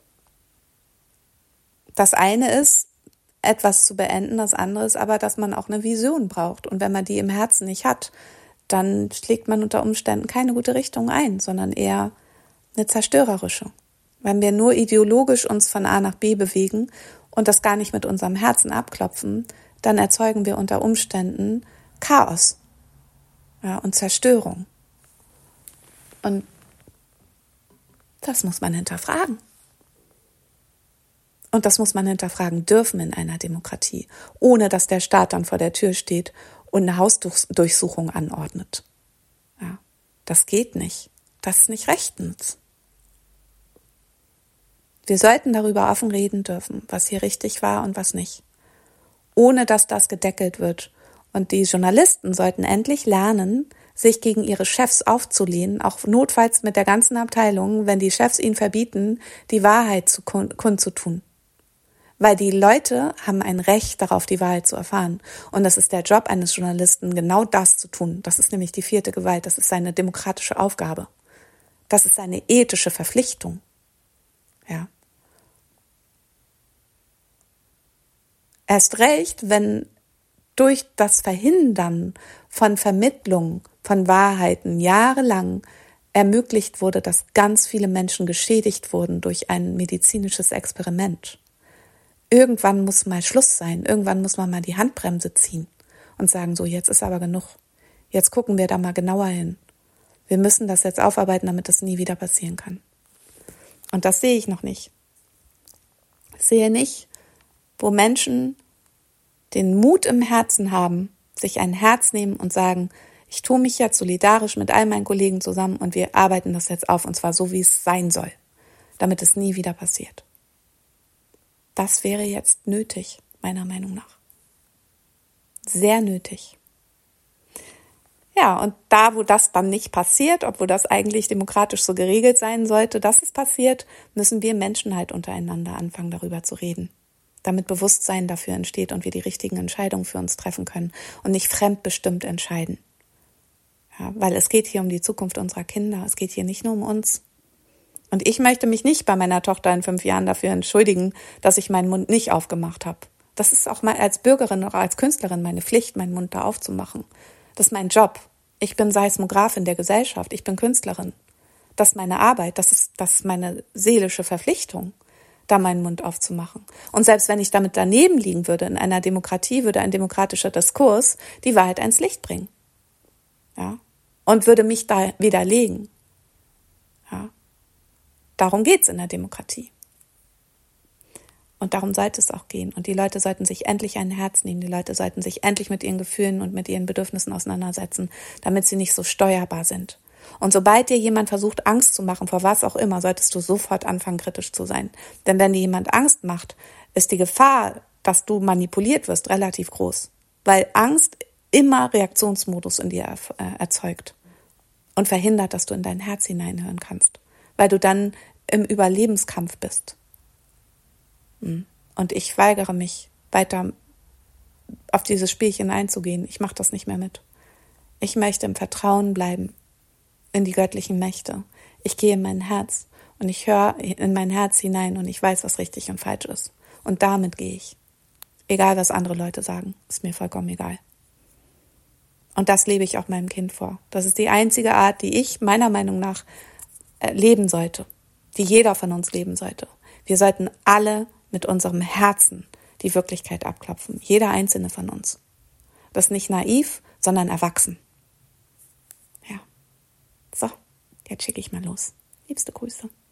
das eine ist, etwas zu beenden, das andere ist aber, dass man auch eine Vision braucht. Und wenn man die im Herzen nicht hat, dann schlägt man unter Umständen keine gute Richtung ein, sondern eher eine zerstörerische. Wenn wir nur ideologisch uns von A nach B bewegen und das gar nicht mit unserem Herzen abklopfen, dann erzeugen wir unter Umständen Chaos, ja, und Zerstörung. Und das muss man hinterfragen. Und das muss man hinterfragen dürfen in einer Demokratie, ohne dass der Staat dann vor der Tür steht und eine Hausdurchsuchung anordnet. Ja, das geht nicht. Das ist nicht rechtens. Wir sollten darüber offen reden dürfen, was hier richtig war und was nicht, ohne dass das gedeckelt wird. Und die Journalisten sollten endlich lernen, sich gegen ihre Chefs aufzulehnen, auch notfalls mit der ganzen Abteilung, wenn die Chefs ihnen verbieten, die Wahrheit zu kundzutun. Weil die Leute haben ein Recht darauf, die Wahrheit zu erfahren. Und das ist der Job eines Journalisten, genau das zu tun. Das ist nämlich die vierte Gewalt. Das ist seine demokratische Aufgabe. Das ist seine ethische Verpflichtung. Ja. Erst recht, wenn durch das Verhindern von Vermittlung von Wahrheiten jahrelang ermöglicht wurde, dass ganz viele Menschen geschädigt wurden durch ein medizinisches Experiment. Irgendwann muss mal Schluss sein, irgendwann muss man mal die Handbremse ziehen und sagen, so, jetzt ist aber genug. Jetzt gucken wir da mal genauer hin. Wir müssen das jetzt aufarbeiten, damit das nie wieder passieren kann. Und das sehe ich noch nicht. Ich sehe nicht, wo Menschen den Mut im Herzen haben, sich ein Herz nehmen und sagen, ich tue mich jetzt solidarisch mit all meinen Kollegen zusammen und wir arbeiten das jetzt auf, und zwar so, wie es sein soll, damit es nie wieder passiert. Das wäre jetzt nötig, meiner Meinung nach. Sehr nötig. Ja, und da, wo das dann nicht passiert, obwohl das eigentlich demokratisch so geregelt sein sollte, dass es passiert, müssen wir Menschen halt untereinander anfangen, darüber zu reden. Damit Bewusstsein dafür entsteht und wir die richtigen Entscheidungen für uns treffen können und nicht fremdbestimmt entscheiden. Ja, weil es geht hier um die Zukunft unserer Kinder, es geht hier nicht nur um uns. Und ich möchte mich nicht bei meiner Tochter in fünf Jahren dafür entschuldigen, dass ich meinen Mund nicht aufgemacht habe. Das ist auch mal als Bürgerin oder als Künstlerin meine Pflicht, meinen Mund da aufzumachen. Das ist mein Job. Ich bin Seismographin der Gesellschaft, ich bin Künstlerin. Das ist meine Arbeit, das ist, das ist meine seelische Verpflichtung, da meinen Mund aufzumachen. Und selbst wenn ich damit daneben liegen würde, in einer Demokratie würde ein demokratischer Diskurs die Wahrheit ans Licht bringen. Ja? Und würde mich da widerlegen. Ja? Darum geht's in der Demokratie. Und darum sollte es auch gehen. Und die Leute sollten sich endlich ein Herz nehmen. Die Leute sollten sich endlich mit ihren Gefühlen und mit ihren Bedürfnissen auseinandersetzen, damit sie nicht so steuerbar sind. Und sobald dir jemand versucht, Angst zu machen, vor was auch immer, solltest du sofort anfangen, kritisch zu sein. Denn wenn dir jemand Angst macht, ist die Gefahr, dass du manipuliert wirst, relativ groß. Weil Angst immer Reaktionsmodus in dir erzeugt und verhindert, dass du in dein Herz hineinhören kannst. Weil du dann im Überlebenskampf bist. Und ich weigere mich, weiter auf dieses Spielchen einzugehen. Ich mache das nicht mehr mit. Ich möchte im Vertrauen bleiben in die göttlichen Mächte. Ich gehe in mein Herz und ich höre in mein Herz hinein und ich weiß, was richtig und falsch ist. Und damit gehe ich. Egal, was andere Leute sagen, ist mir vollkommen egal. Und das lebe ich auch meinem Kind vor. Das ist die einzige Art, die ich meiner Meinung nach leben sollte, die jeder von uns leben sollte. Wir sollten alle mit unserem Herzen die Wirklichkeit abklopfen. Jeder einzelne von uns. Das ist nicht naiv, sondern erwachsen. Ja. So, jetzt schicke ich mal los. Liebste Grüße.